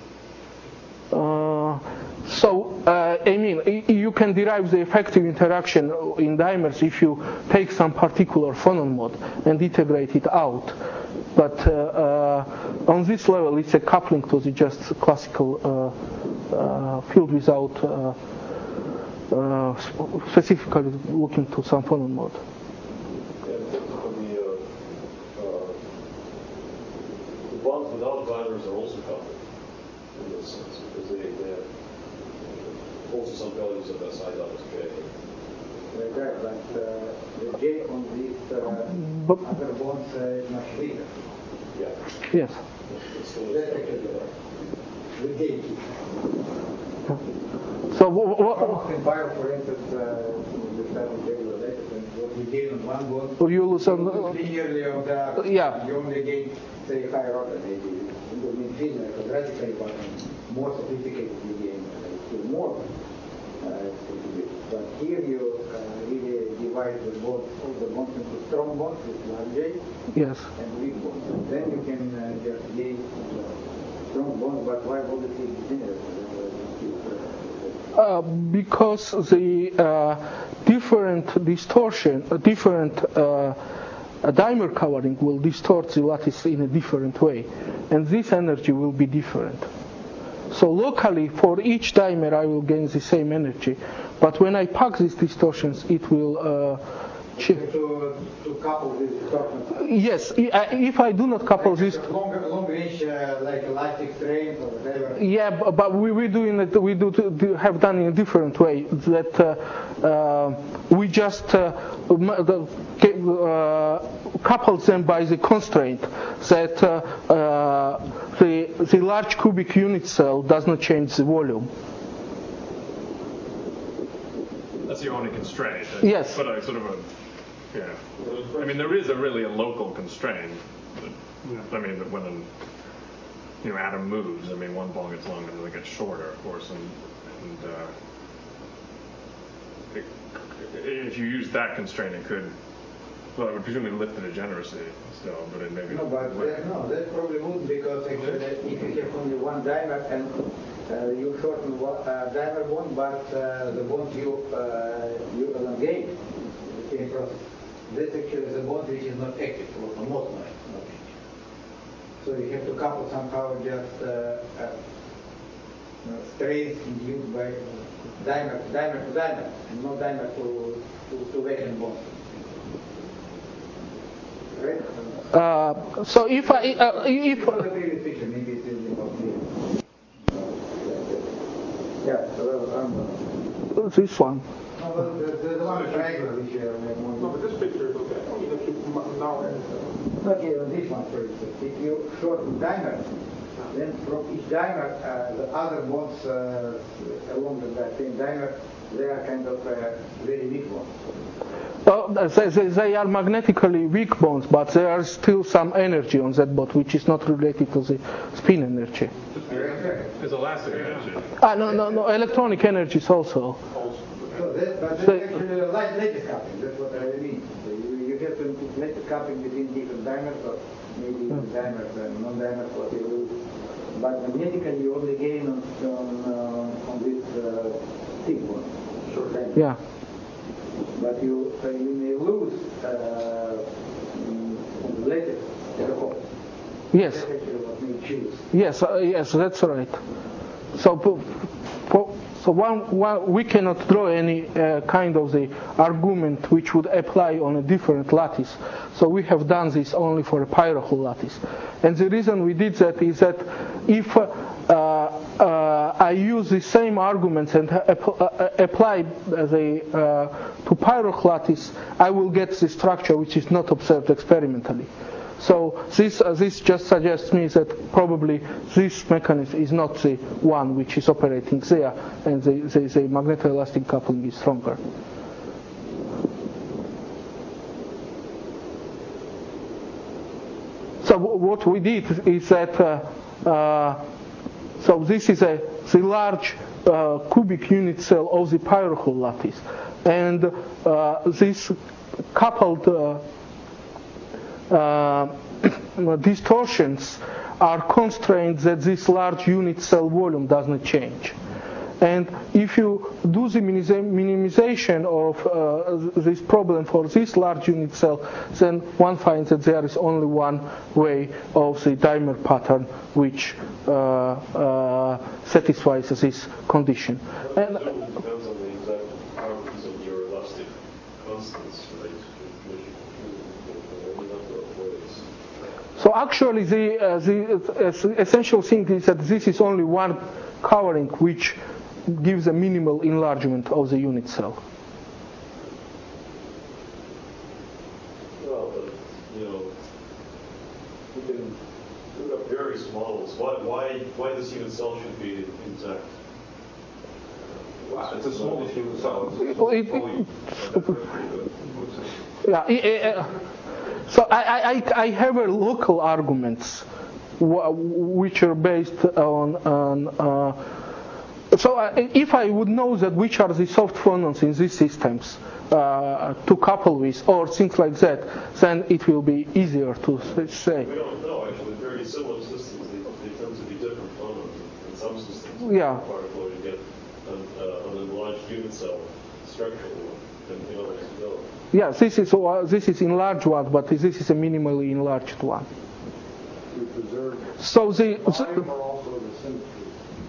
A: Uh, so, uh, I mean, you can derive the effective interaction in dimers if you take some particular phonon mode and integrate it out. But uh, uh, on this level, it's a coupling to the just classical uh, uh, field without uh, uh, specifically looking to some phonon mode.
D: And typically, uh, uh, the bonds without dimers are also coupled in this sense, because they, they have also some values of S I dot J.
E: Like that, but uh, the J on these uh, other bonds uh, is much bigger.
D: Yeah.
A: Yes.
D: It's still
E: That's actually the J.
A: So, what?
E: Almost in bio, for instance, uh, the seven J related, and what you gain on one bond,
A: Or you lose on the-
E: linearly on the other.
A: Yeah.
E: You only gain, say, higher order, maybe. You don't mean linear, quadratically, but more sophisticated you gain, uh, still more. Uh, but here you uh, really divide the bond, all the bonds into strong bonds with large J
A: Yes.
E: and weak bonds. Then you can uh, just gain uh, strong bonds, but why would it be linear?
A: Uh, because the uh, different distortion, uh, different uh, a dimer covering will distort the lattice in a different way, and this energy will be different. So locally, for each dimer, I will gain the same energy, but when I pack these distortions, it will uh, change.
E: To, to couple these distortions.
A: Yes, if I do not couple
E: like
A: this.
E: Long, long range, uh, like elastic strains or whatever.
A: Yeah, but we we do in it, we do, do have done in a different way. That uh, uh, we just uh, uh, coupled them by the constraint that uh, uh, the the large cubic unit cell does not change the volume.
F: That's the only constraint.
A: Yes.
F: But a sort of a, yeah. I mean, there is a really a local constraint. I mean, that when an you know atom moves, I mean, one ball gets longer, then it gets shorter, of course, and and uh, it, if you use that constraint, it could. Well, it would presumably lift the degeneracy still, but it maybe.
E: No, but that, no, that probably would, because actually if you have only one dimer and uh, you shorten one uh, dimer bond, but uh, the bond you uh, you elongate the same process. This actually is a bond which is not active, or most not active. So you have to couple somehow just uh, uh, strains induced by dimer, dimer to dimer, and not dimer to to, to vacuum bond. Right?
A: Uh, so if I uh, if
E: For the previous picture, maybe it is more clear. Yeah, so um,
A: this one.
E: no, but the, the, the one triangle which you have more.
B: No, but this picture is okay. I mean, if you m- now
E: Okay, on this one, for instance, if you shorten dimer, then from each dimer, uh, the other bonds uh, along the same dimer, they are kind of uh, very weak bonds.
A: Uh, they, they, they are magnetically weak bonds, but there is still some energy on that bond, which is not related to the spin energy.
F: It's elastic energy.
A: Ah, no, no, no. Electronic energy is also.
E: So that, but that's
A: So-
E: actually a light lattice coupling, that's what I mean. So you, you have to put lattice coupling between different dimers, or maybe dimers and non-dimers, what you lose. But magnetically you only gain on, on, uh, on this uh, thick one, short dimer.
A: Yeah.
E: But you, uh, you may lose uh, mm, later protocol.
A: Yes.
E: That's actually what we choose.
A: Yes, uh, yes, that's right. So, po- po- so one, one, we cannot draw any uh, kind of the argument which would apply on a different lattice. So we have done this only for a pyrohole lattice. And the reason we did that is that if uh, uh, I use the same arguments and uh, apply the uh, to pyrohole lattice, I will get the structure which is not observed experimentally. So this uh, this just suggests me that probably this mechanism is not the one which is operating there, and the, the, the magnetoelastic coupling is stronger. So what we did is that uh, uh, so this is a the large uh, cubic unit cell of the pyrohole lattice, and uh, this coupled uh, Uh, distortions are constraints that this large unit cell volume does not change. And if you do the minimization of uh, this problem for this large unit cell, then one finds that there is only one way of the dimer pattern which uh, uh, satisfies this condition. And
D: it depends on the exact properties of your elastic constants, right?
A: So actually, the, uh, the uh, essential thing is that this is only one covering which gives a minimal enlargement of the unit cell.
D: Well, but, you know, you can do it up very small. Why, why, why this unit cell should be intact?
B: Wow, it's a smallest unit cell.
A: It, it, yeah. It, it, uh, So I, I, I have a local arguments which are based on, on uh, so I, if I would know that which are the soft phonons in these systems uh, to couple with or things like that, then it will be easier to say.
D: We don't know actually. Very similar systems, they, they tend to be different phonons. In some systems,
A: yeah.
D: particle, you get an, uh, an enlarged unit cell structural one, and in others you don't.
A: Yeah, this is uh, this is enlarged one, but this is a minimally enlarged one.
G: To preserve
A: so the,
G: volume or also the symmetry?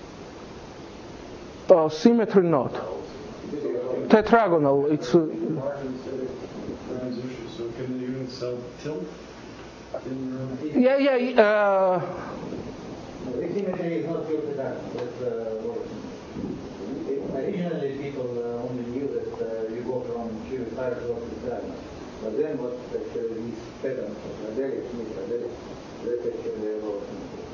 A: Uh, symmetry not. Tetragonal. It's. Uh,
G: Transition. So can the unit cell tilt?
A: Yeah, yeah. Uh,
C: The symmetry is not tilted down. That's uh, originally people uh, only knew that uh, you go from cubic pyrohole to diamond. But then what actually these patterns of Adelic, Smith Adelic, that's actually a lot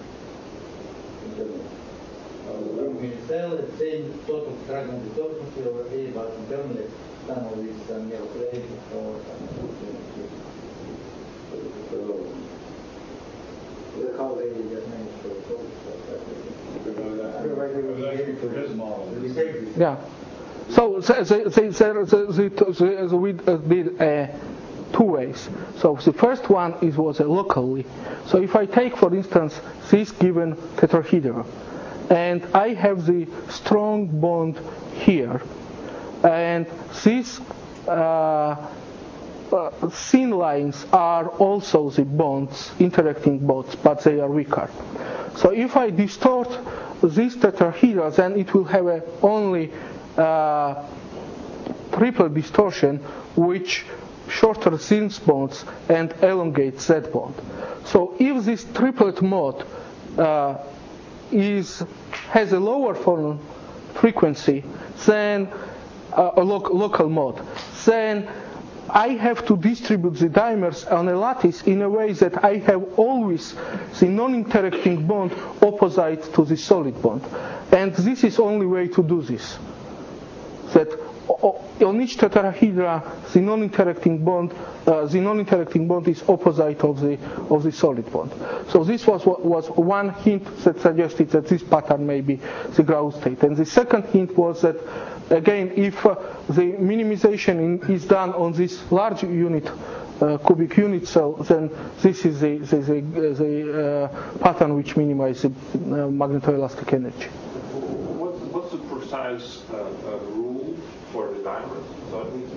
C: of in cell, the same sort of fragment distortion over here, but internally some of these uh, neoplates or that's how they just managed to solve
A: Yeah. So they, they, they, they, they, we did uh, two ways. So the first one is was uh, locally. So if I take, for instance, this given tetrahedron, and I have the strong bond here, and these uh, uh, thin lines are also the bonds, interacting bonds, but they are weaker. So if I distort this tetrahedron, then it will have a only uh, triple distortion, which shorter thin bonds and elongates that bond. So if this triplet mode uh, is has a lower phonon frequency than uh, a lo- local mode, then I have to distribute the dimers on a lattice in a way that I have always the non-interacting bond opposite to the solid bond. And this is only way to do this. That on each tetrahedra, the non-interacting bond, uh, the non-interacting bond is opposite of the of the solid bond. So this was was one hint that suggested that this pattern may be the ground state. And the second hint was that, again, if uh, the minimization in, is done on this large unit, uh, cubic unit cell, then this is the the, the, the uh, pattern which minimizes the uh, magnetoelastic energy.
B: What's, what's the precise uh, uh, rule for the dimers? So it needs to be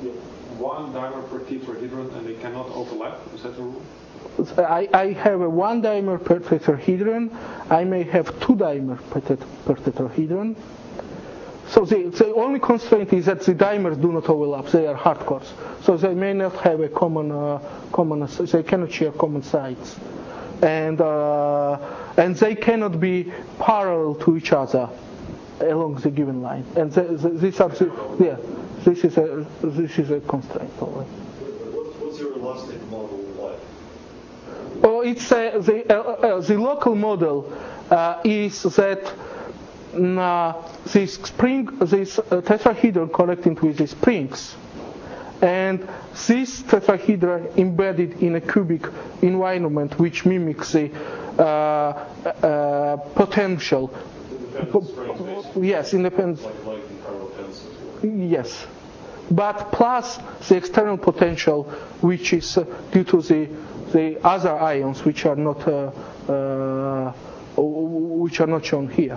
B: one dimer per tetrahedron and they cannot overlap? Is that the rule?
A: I, I have a one dimer per tetrahedron. I may have two dimer per, tet per tetrahedron. So the, the only constraint is that the dimers do not overlap. They are hardcores, so they may not have a common, uh, common. They cannot share common sites, and uh, and they cannot be parallel to each other along the given line. And the, the, these are the, yeah. This is a this is a constraint only.
D: What's, what's your elastic model like?
A: Oh, it's uh, the uh, uh, the local model uh, is that. Uh, this spring, this uh, tetrahedron connecting with the springs, and this tetrahedron embedded in a cubic environment which mimics the uh, uh, potential.
D: Independent springs,
A: yes, independent.
D: like, like the parallel tensors.
A: Yes, but plus the external potential, which is uh, due to the the other ions which are not uh, uh, which are not shown here.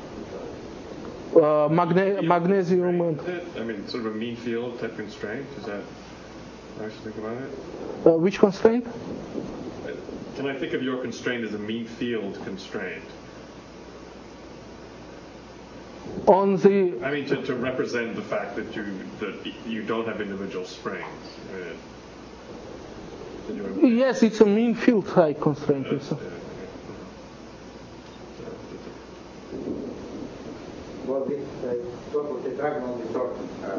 A: Uh, magne magnesium. And,
F: I mean, sort of a mean field type constraint. Is that how I should think about it?
A: Uh, which constraint?
F: Can I think of your constraint as a mean field constraint?
A: On the.
F: I mean, to, to represent the fact that you that you don't have individual springs. I mean,
A: yes, it's a mean field type constraint.
F: Yes, yeah.
E: Well, this uh, total tetragonal distortion, uh,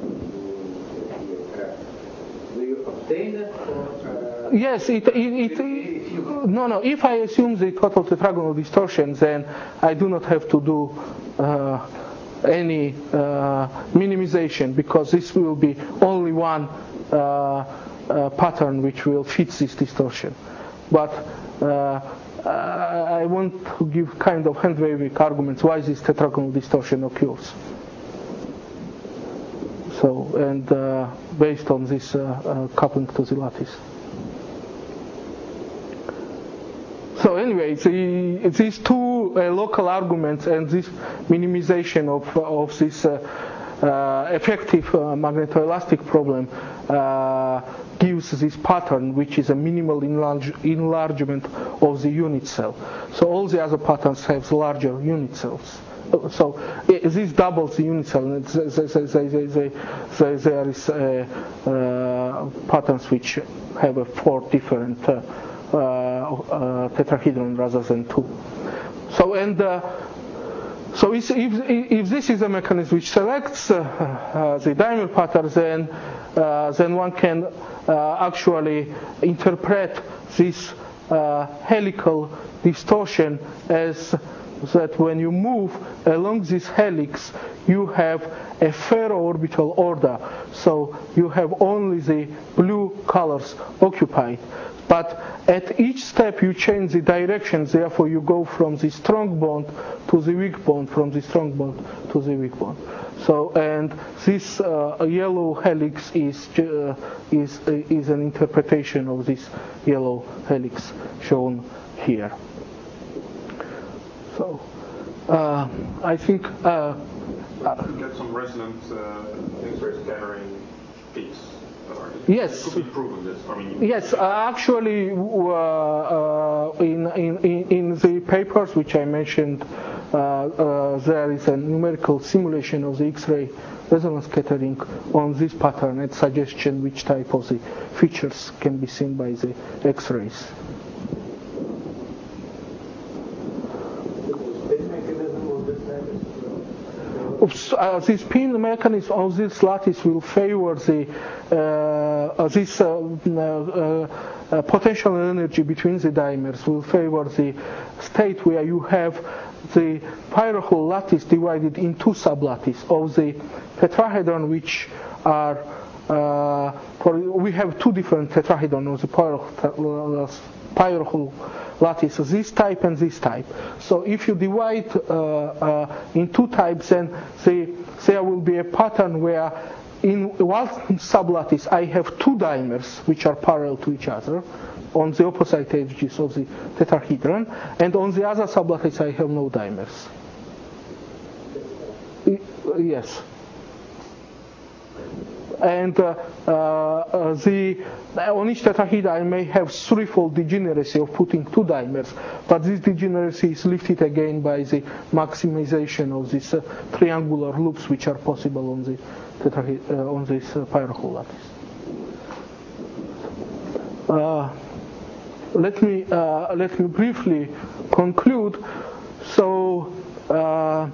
E: do you obtain it or? Uh,
A: yes, it, it, it, it no, no. If I assume the total tetragonal distortion, then I do not have to do uh, any uh, minimization, because this will be only one uh, uh, pattern which will fit this distortion. But uh, I want to give kind of hand-waving arguments why this tetragonal distortion occurs. So, and uh, based on this uh, uh, coupling to the lattice. So anyway, the, these two uh, local arguments and this minimization of, of this uh, uh, effective uh, magnetoelastic problem uh, gives this pattern, which is a minimal enlarge, enlargement of the unit cell. So all the other patterns have larger unit cells. So it, this doubles the unit cell. And they, they, they, they, they, there is uh, uh, patterns which have a four different uh, uh, uh, tetrahedron rather than two. So and uh, so if, if this is a mechanism which selects uh, uh, the dimer pattern, then uh, then one can uh, actually interpret this uh, helical distortion as that when you move along this helix, you have a ferroorbital order. So you have only the blue colors occupied. But at each step you change the direction, therefore you go from the strong bond to the weak bond, from the strong bond to the weak bond. So, and this uh, yellow helix is, uh, is, uh, is an interpretation of this yellow helix shown here. So, uh, I think uh,
B: uh, you get some resonant uh, X-ray scattering peaks.
A: Yes.
B: It could be proven this. I mean,
A: yes, uh, actually, uh, uh, in, in in the papers which I mentioned, uh, uh, there is a numerical simulation of the X-ray resonance scattering on this pattern and suggestion which type of the features can be seen by the X-rays. Uh, the spin mechanism of this lattice will favor the uh, this uh, uh, uh, potential energy between the dimers will favor the state where you have the pyrohole lattice divided in two sublattices of the tetrahedron, which are uh, for, we have two different tetrahedrons of the pyrohole pyrohole lattice, this type and this type. So if you divide uh, uh, in two types, then they, there will be a pattern where in one sublattice I have two dimers which are parallel to each other on the opposite edges of the tetrahedron, and on the other sublattice I have no dimers. Yes. and uh, uh, the on each tetrahedride may have threefold degeneracy of putting two dimers, but this degeneracy is lifted again by the maximization of these uh, triangular loops which are possible on the tetrahedra, uh, on this uh, pyrohole lattice. Uh, let me uh, let me briefly conclude. So. Uh,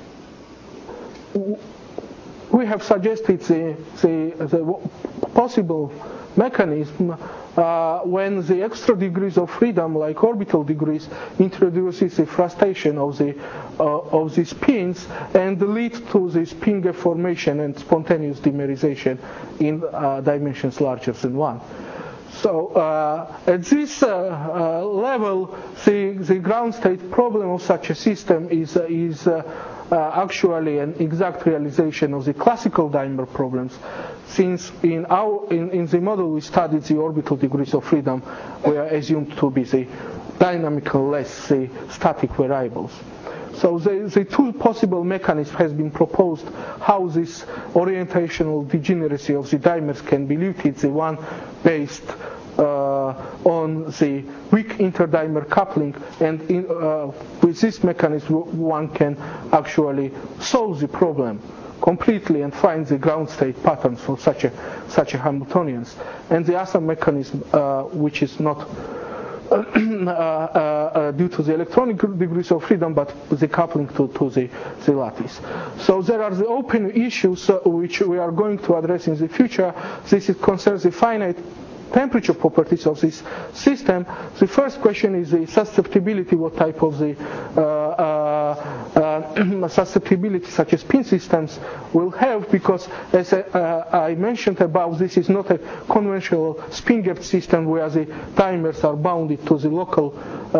A: We have suggested the, the, the possible mechanism uh, when the extra degrees of freedom, like orbital degrees, introduces the frustration of the uh, of the spins and lead to the spin gap formation and spontaneous dimerization in uh, dimensions larger than one. So uh, at this uh, uh, level, the, the ground state problem of such a system is uh, is uh, uh, actually an exact realization of the classical dimer problems, since in our in, in the model we studied the orbital degrees of freedom were assumed to be the dynamical less the static variables. So the, the two possible mechanisms has been proposed how this orientational degeneracy of the dimers can be lifted. The one based uh, on the weak interdimer coupling, and in, uh, with this mechanism one can actually solve the problem completely and find the ground state patterns for such a such a Hamiltonians. And the other mechanism, uh, which is not Uh, uh, uh, due to the electronic degrees of freedom, but the coupling to, to the, the lattice. So there are the open issues uh, which we are going to address in the future. This is concerns the finite temperature properties of this system. The first question is the susceptibility, what type of the uh, uh, uh, susceptibility such as spin systems will have, because as I, uh, I mentioned above, this is not a conventional spin gap system where the dimers are bounded to the local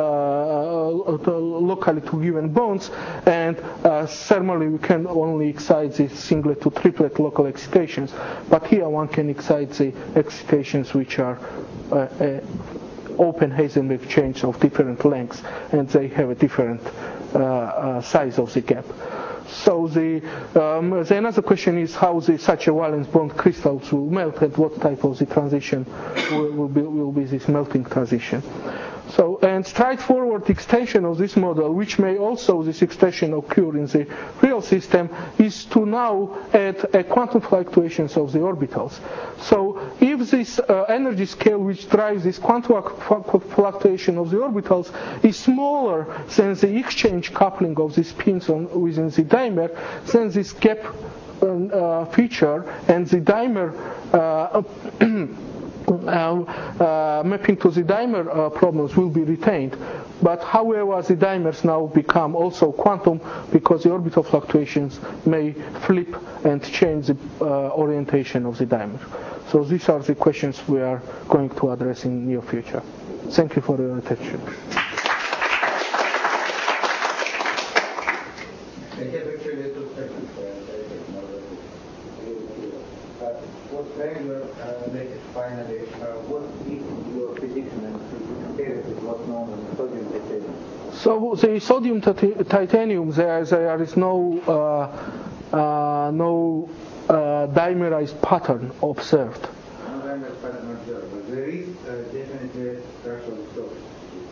A: uh, to locally to given bonds, and uh, thermally we can only excite the singlet to triplet local excitations, but here one can excite the excitations which are uh, uh, open Heisenberg chains of different lengths, and they have a different uh, uh, size of the gap. So the, um, the another question is how the, such a valence bond crystals will melt, and what type of the transition will, will, be, will be this melting transition. So, and straightforward extension of this model, which may also this extension occur in the real system, is to now add a quantum fluctuations of the orbitals. So if this uh, energy scale which drives this quantum fluctuation of the orbitals is smaller than the exchange coupling of the spins on, within the dimer, then this gap uh, feature and the dimer uh, Um, uh, mapping to the dimer uh, problems will be retained, but however the dimers now become also quantum because the orbital fluctuations may flip and change the uh, orientation of the dimer. So these are the questions we are going to address in near future. Thank you for your attention.
E: I have actually two questions. What Wagner uh, makes finally, uh, what is your prediction and experience with what's known as sodium titanium?
A: So the sodium titanium, there there is no uh, uh, no uh, dimerized pattern observed.
E: No dimerized pattern observed, but there is uh, definitely structural distortion.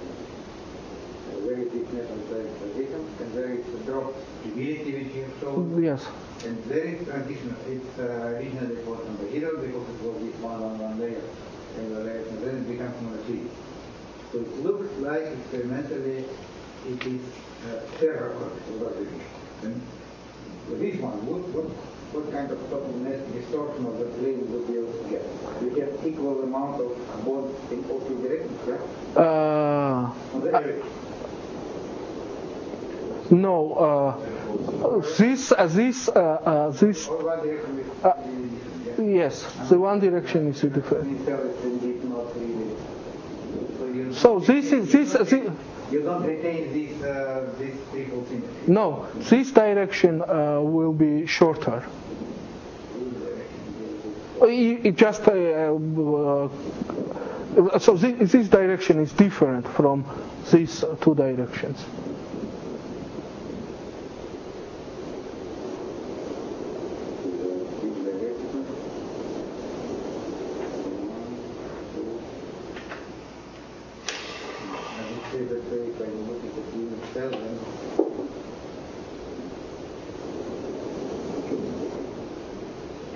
E: A very deep metal transition, and there is a drop stability which you showed.
A: Yes.
E: And there is transition. It's uh, originally for hydro because it was this one on one layer, and, the layer, and then it becomes monoclinic. So it looks like experimentally it is uh, terracotta. And for this one, what, what, what kind of net distortion of the plane would you get? You get equal amount of bonds in all two directions, right?
A: Uh,
E: on the average.
A: No, uh, this, uh, this, uh, uh, this. Uh, yes, the one direction is different. So this is this. this
E: You don't retain this uh, this triple symmetry.
A: No, this direction uh, will be shorter. It, it just uh, uh, so this, this direction is different from these two directions.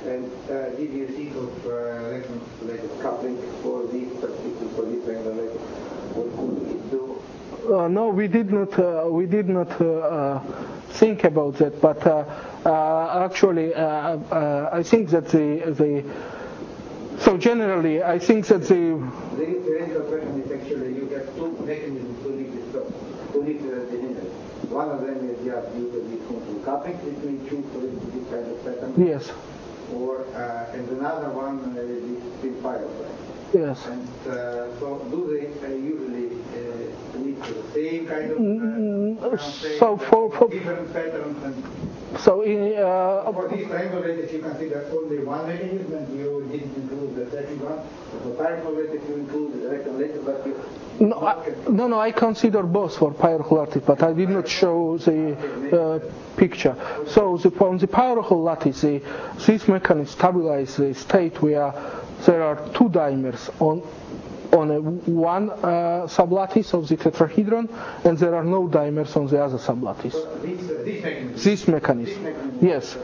E: And uh, did you think of uh, electron-related coupling for this particular, for this triangle-related? What could it do?
A: Uh, no, we did not. Uh, we did not uh, uh, think about that. But uh, uh, actually, uh, uh, I think that the the. So generally, I think that the.
E: The theoretical question is actually you have two mechanisms to lead this process, to lead the delineate. One of them is just due to this quantum coupling, which may choose for this kind of pattern.
A: Yes.
E: Or uh, and another one uh, is this spin spiral.
A: Yes.
E: And uh, so do they uh, usually uh, lead to the same kind of uh,
A: Mm,
E: say,
A: so for, for
E: different patterns? And
A: so in, uh,
E: for these triangulated you consider only one mechanism and you didn't include the second one. For pyrocolated you include the electron but you
A: no, I, no, no, I consider both for pyrohole but I did not show the uh, picture. So the, on the pyrohole lattice, the, this mechanism stabilizes the state where there are two dimers on on a one uh, sublattice of the tetrahedron, and there are no dimers on the other sublattice.
E: So this, uh, this mechanism.
A: This mechanism.
E: This mechanism
A: Yes.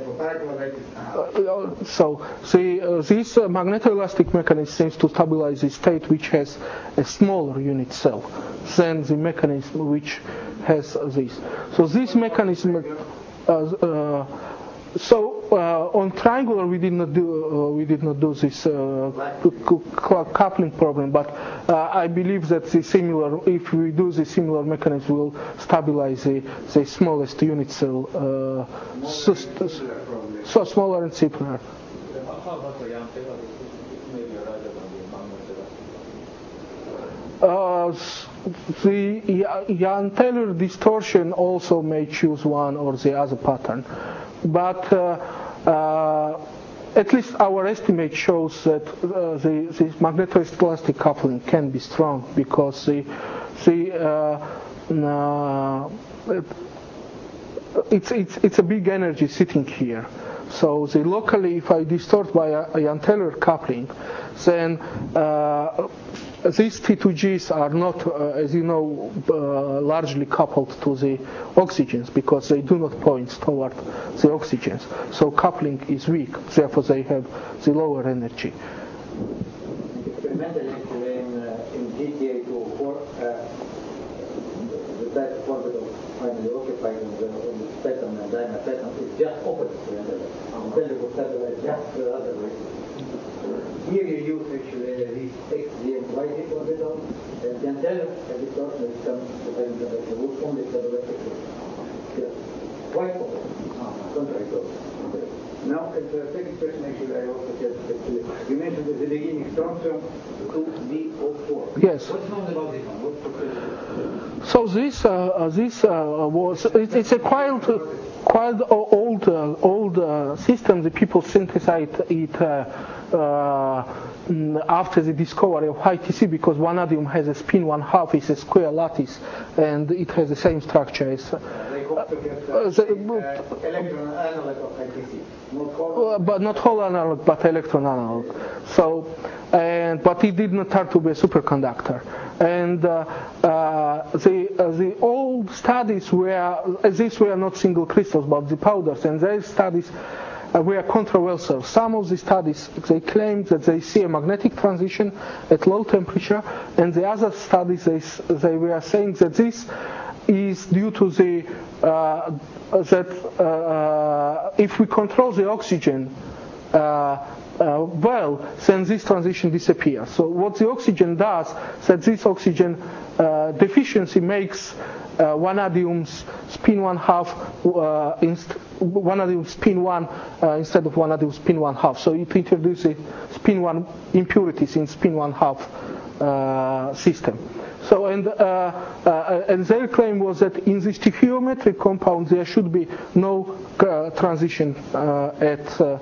A: Uh, so the, uh, this uh, magnetoelastic mechanism seems to stabilize the state which has a smaller unit cell than the mechanism which has uh, this. So this mechanism. Uh, uh, So uh, on triangular we did not do uh, we did not do this uh, coupling problem, but uh, I believe that the similar if we do the similar mechanism will stabilize the, the smallest unit cell. Uh, so, so smaller and simpler.
G: How about the Young Taylor? Maybe rather than the
A: Uh, the Young-Taylor distortion also may choose one or the other pattern, but uh, uh, at least our estimate shows that uh, the, the magnetoelastic coupling can be strong because the, the uh, uh, it's, it's, it's a big energy sitting here. So the locally, if I distort by a, a Young-Taylor coupling, then uh, these T two Gs are not, uh, as you know, uh, largely coupled to the oxygens because they do not point toward the oxygens. So coupling is weak, therefore they have the lower energy.
C: Experimentally, actually, in, uh, in G T A two four, uh, the type of orbit of finally occupied on the, on the pattern and dimer pattern is just opposite to the other. Then you could stabilize just the other way. Here you use actually this X, Z, and Y Z orbital, and then tell a distortion that comes to the interaction would only stabilize it. Yes. Why? Contrary to.
E: Now, as a second question, actually, I also said, actually, you mentioned at the beginning strontium two B O four.
A: Yes.
E: What's known about this one? What's the
A: So this uh, this uh, was it, it's a quite quite old uh, old uh, system. The people synthesized it uh, uh, after the discovery of I T C because vanadium has a spin one half is a square lattice and it has the same structure as. Uh,
E: They hope to get uh,
A: uh, the,
E: uh, electron analog of I T C. Not whole,
A: uh, but not whole analog, but electron analog. So, and but it did not turn to be a superconductor. And uh, uh, the uh, the old studies were uh, these were not single crystals, but the powders, and these studies uh, were controversial. Some of the studies they claimed that they see a magnetic transition at low temperature, and the other studies they they were saying that this is due to the uh, that uh, if we control the oxygen uh, uh, well, then this transition disappears. So what the oxygen does, that this oxygen uh, deficiency makes uh, vanadium's spin one half uh, inst- vanadium spin one uh, instead of vanadium spin one half. So it introduces spin one impurities in spin one half uh, system. So and uh, uh, and their claim was that in this stoichiometric compound there should be no uh, transition uh, at uh,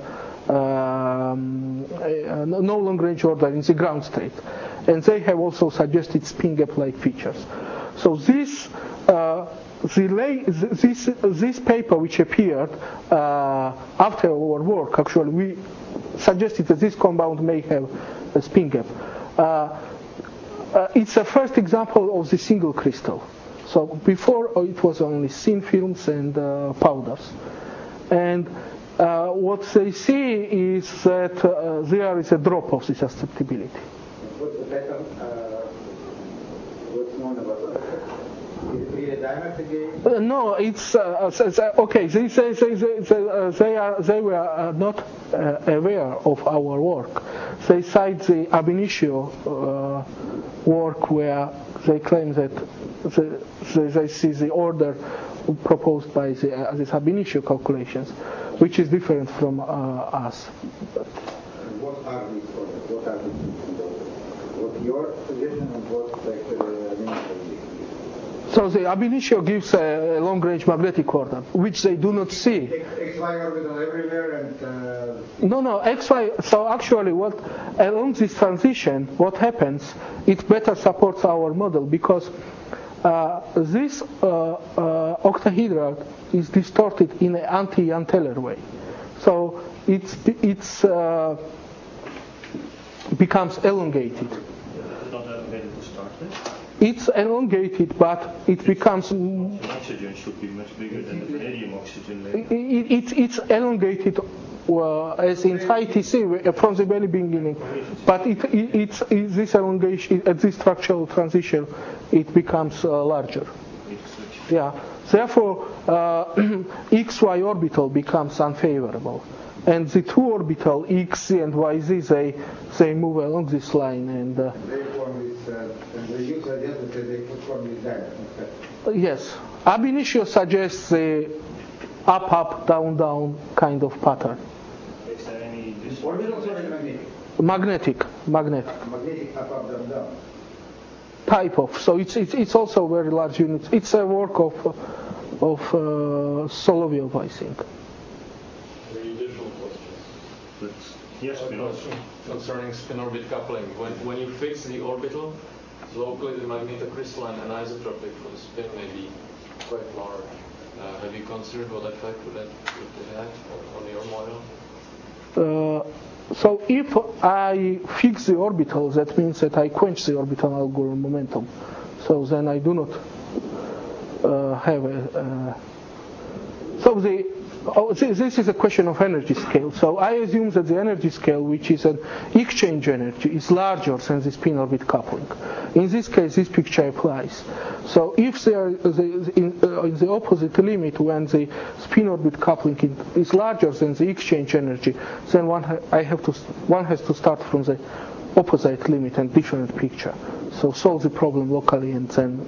A: um, uh, no long range order in the ground state, and they have also suggested spin gap-like features. So this uh, the lay, this this paper which appeared uh, after our work, actually we suggested that this compound may have a spin gap. Uh, Uh, it's a first example of the single crystal. So before oh, it was only thin films and uh, powders. And uh, what they see is that uh, there is a drop of the susceptibility.
E: What's the pattern? Uh, what's known about it? Is it really dimer again?
A: Uh, no, it's uh, so- so- okay. They say they, they, they, uh, they are they were uh, not uh, aware of our work. They cite the ab initio uh, work where they claim that the, they, they see the order proposed by the uh, this ab initio calculations, which is different from uh, us.
E: What are these orders? What are these? What your suggestion and what actually administration?
A: So the ab initio gives a long-range magnetic order, which they do not see.
E: X Y orbital everywhere and. Uh,
A: No, no, X Y. So actually, what along this transition, what happens? It better supports our model because uh, this uh, uh, octahedral is distorted in an anti-Jahn-Teller way. So it's it's uh, becomes elongated.
I: Not elongated to start with.
A: It's elongated, but it becomes.
I: The oxygen should be much bigger than the vanadium oxygen layer.
A: It, it, it's elongated uh, as in phi T C from the very beginning, but it, it, it's, it, this elongation at this structural transition, it becomes uh, larger. Yeah. Therefore, uh, X Y orbital becomes unfavorable, and the two orbital X Z and Y Z they they move along this line and. Uh,
E: they form this, uh, and they use identity, they form this diamond.
A: Yes. Ab initio suggests the up, up, down, down kind of pattern.
I: Is there any
E: Orbitals or magnetic?
A: Magnetic, magnetic
E: Magnetic up, up, down, down.
A: type of. So it's it's, it's also very large units. It's a work of of uh, Solovyov, I think.
D: Any additional questions?
I: But yes, Milos.
J: Concerning spin-orbit coupling, when, when you fix the orbital, locally the magnetocrystalline anisotropic for the spin may be quite large. Uh, have you considered what effect would that would have on your model?
A: Uh, so if I fix the orbital, that means that I quench the orbital angular momentum. So then I do not uh, have a. Uh, so the oh, this is a question of energy scale. So I assume that the energy scale, which is an exchange energy, is larger than the spin orbit coupling. In this case, this picture applies. So if they are the, in, uh, in the opposite limit, when the spin orbit coupling is larger than the exchange energy, then one ha- I have to one has to start from the opposite limit and different picture. So solve the problem locally and then.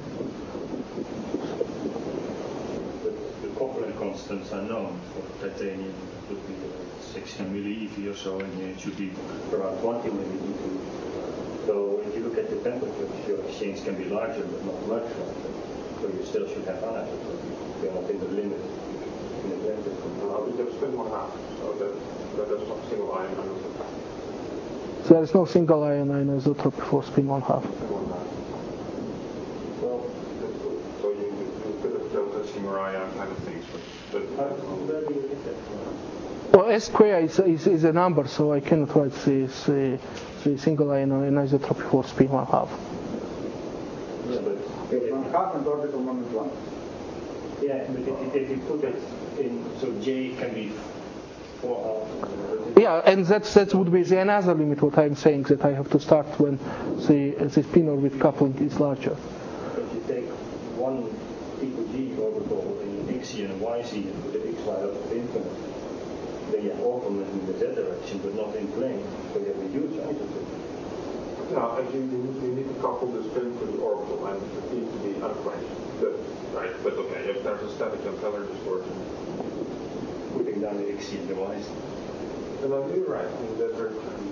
I: The Copeland constants are known for titanium. It would be sixty millieV or so, and it should be around twenty millieV. So if you look at the temperature, your exchange can be larger, but not much larger. So you still should have anisotropy. You're not in the limit. In the limit.
B: Uh, we just spin one half, so that, that there's not single ion anisotropy.
A: So there is no single ion anisotropy for spin one half.
B: Spin one half. Well, that's good. So you, you could have built a single ion kind of things, but, but
I: Where do you get that from?
A: Well, S square is, is, is a number, so I cannot write the, the, the single ion anisotropy for spin one half.
I: Yeah, but
E: Okay, one half and orbital moment one.
I: yeah, but if, if you put it in, so J can be four half.
A: Yeah, and that's, that would be the another limit, what I'm saying, that I have to start when the, the spin orbit coupling is larger.
I: If you take one T to G orbital in X Z and Y Z and put the X Y out of infinite, then you have orbital in the Z direction, but not in plane, so you have a huge isotope.
B: no, as you, you, need, you need to couple the spin to the orbital and it needs to be unquenched. But, right, but okay, if there's a static Jahn-Teller distortion,
I: Putting down the X Z and the Y Z.
B: then I'm you're right. I mean, that's very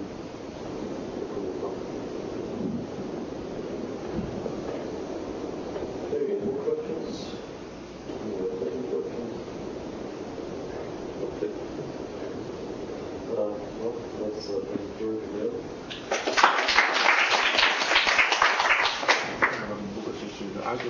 D: Any more questions? Any more questions? Okay. Uh, well, let's uh, bring George again.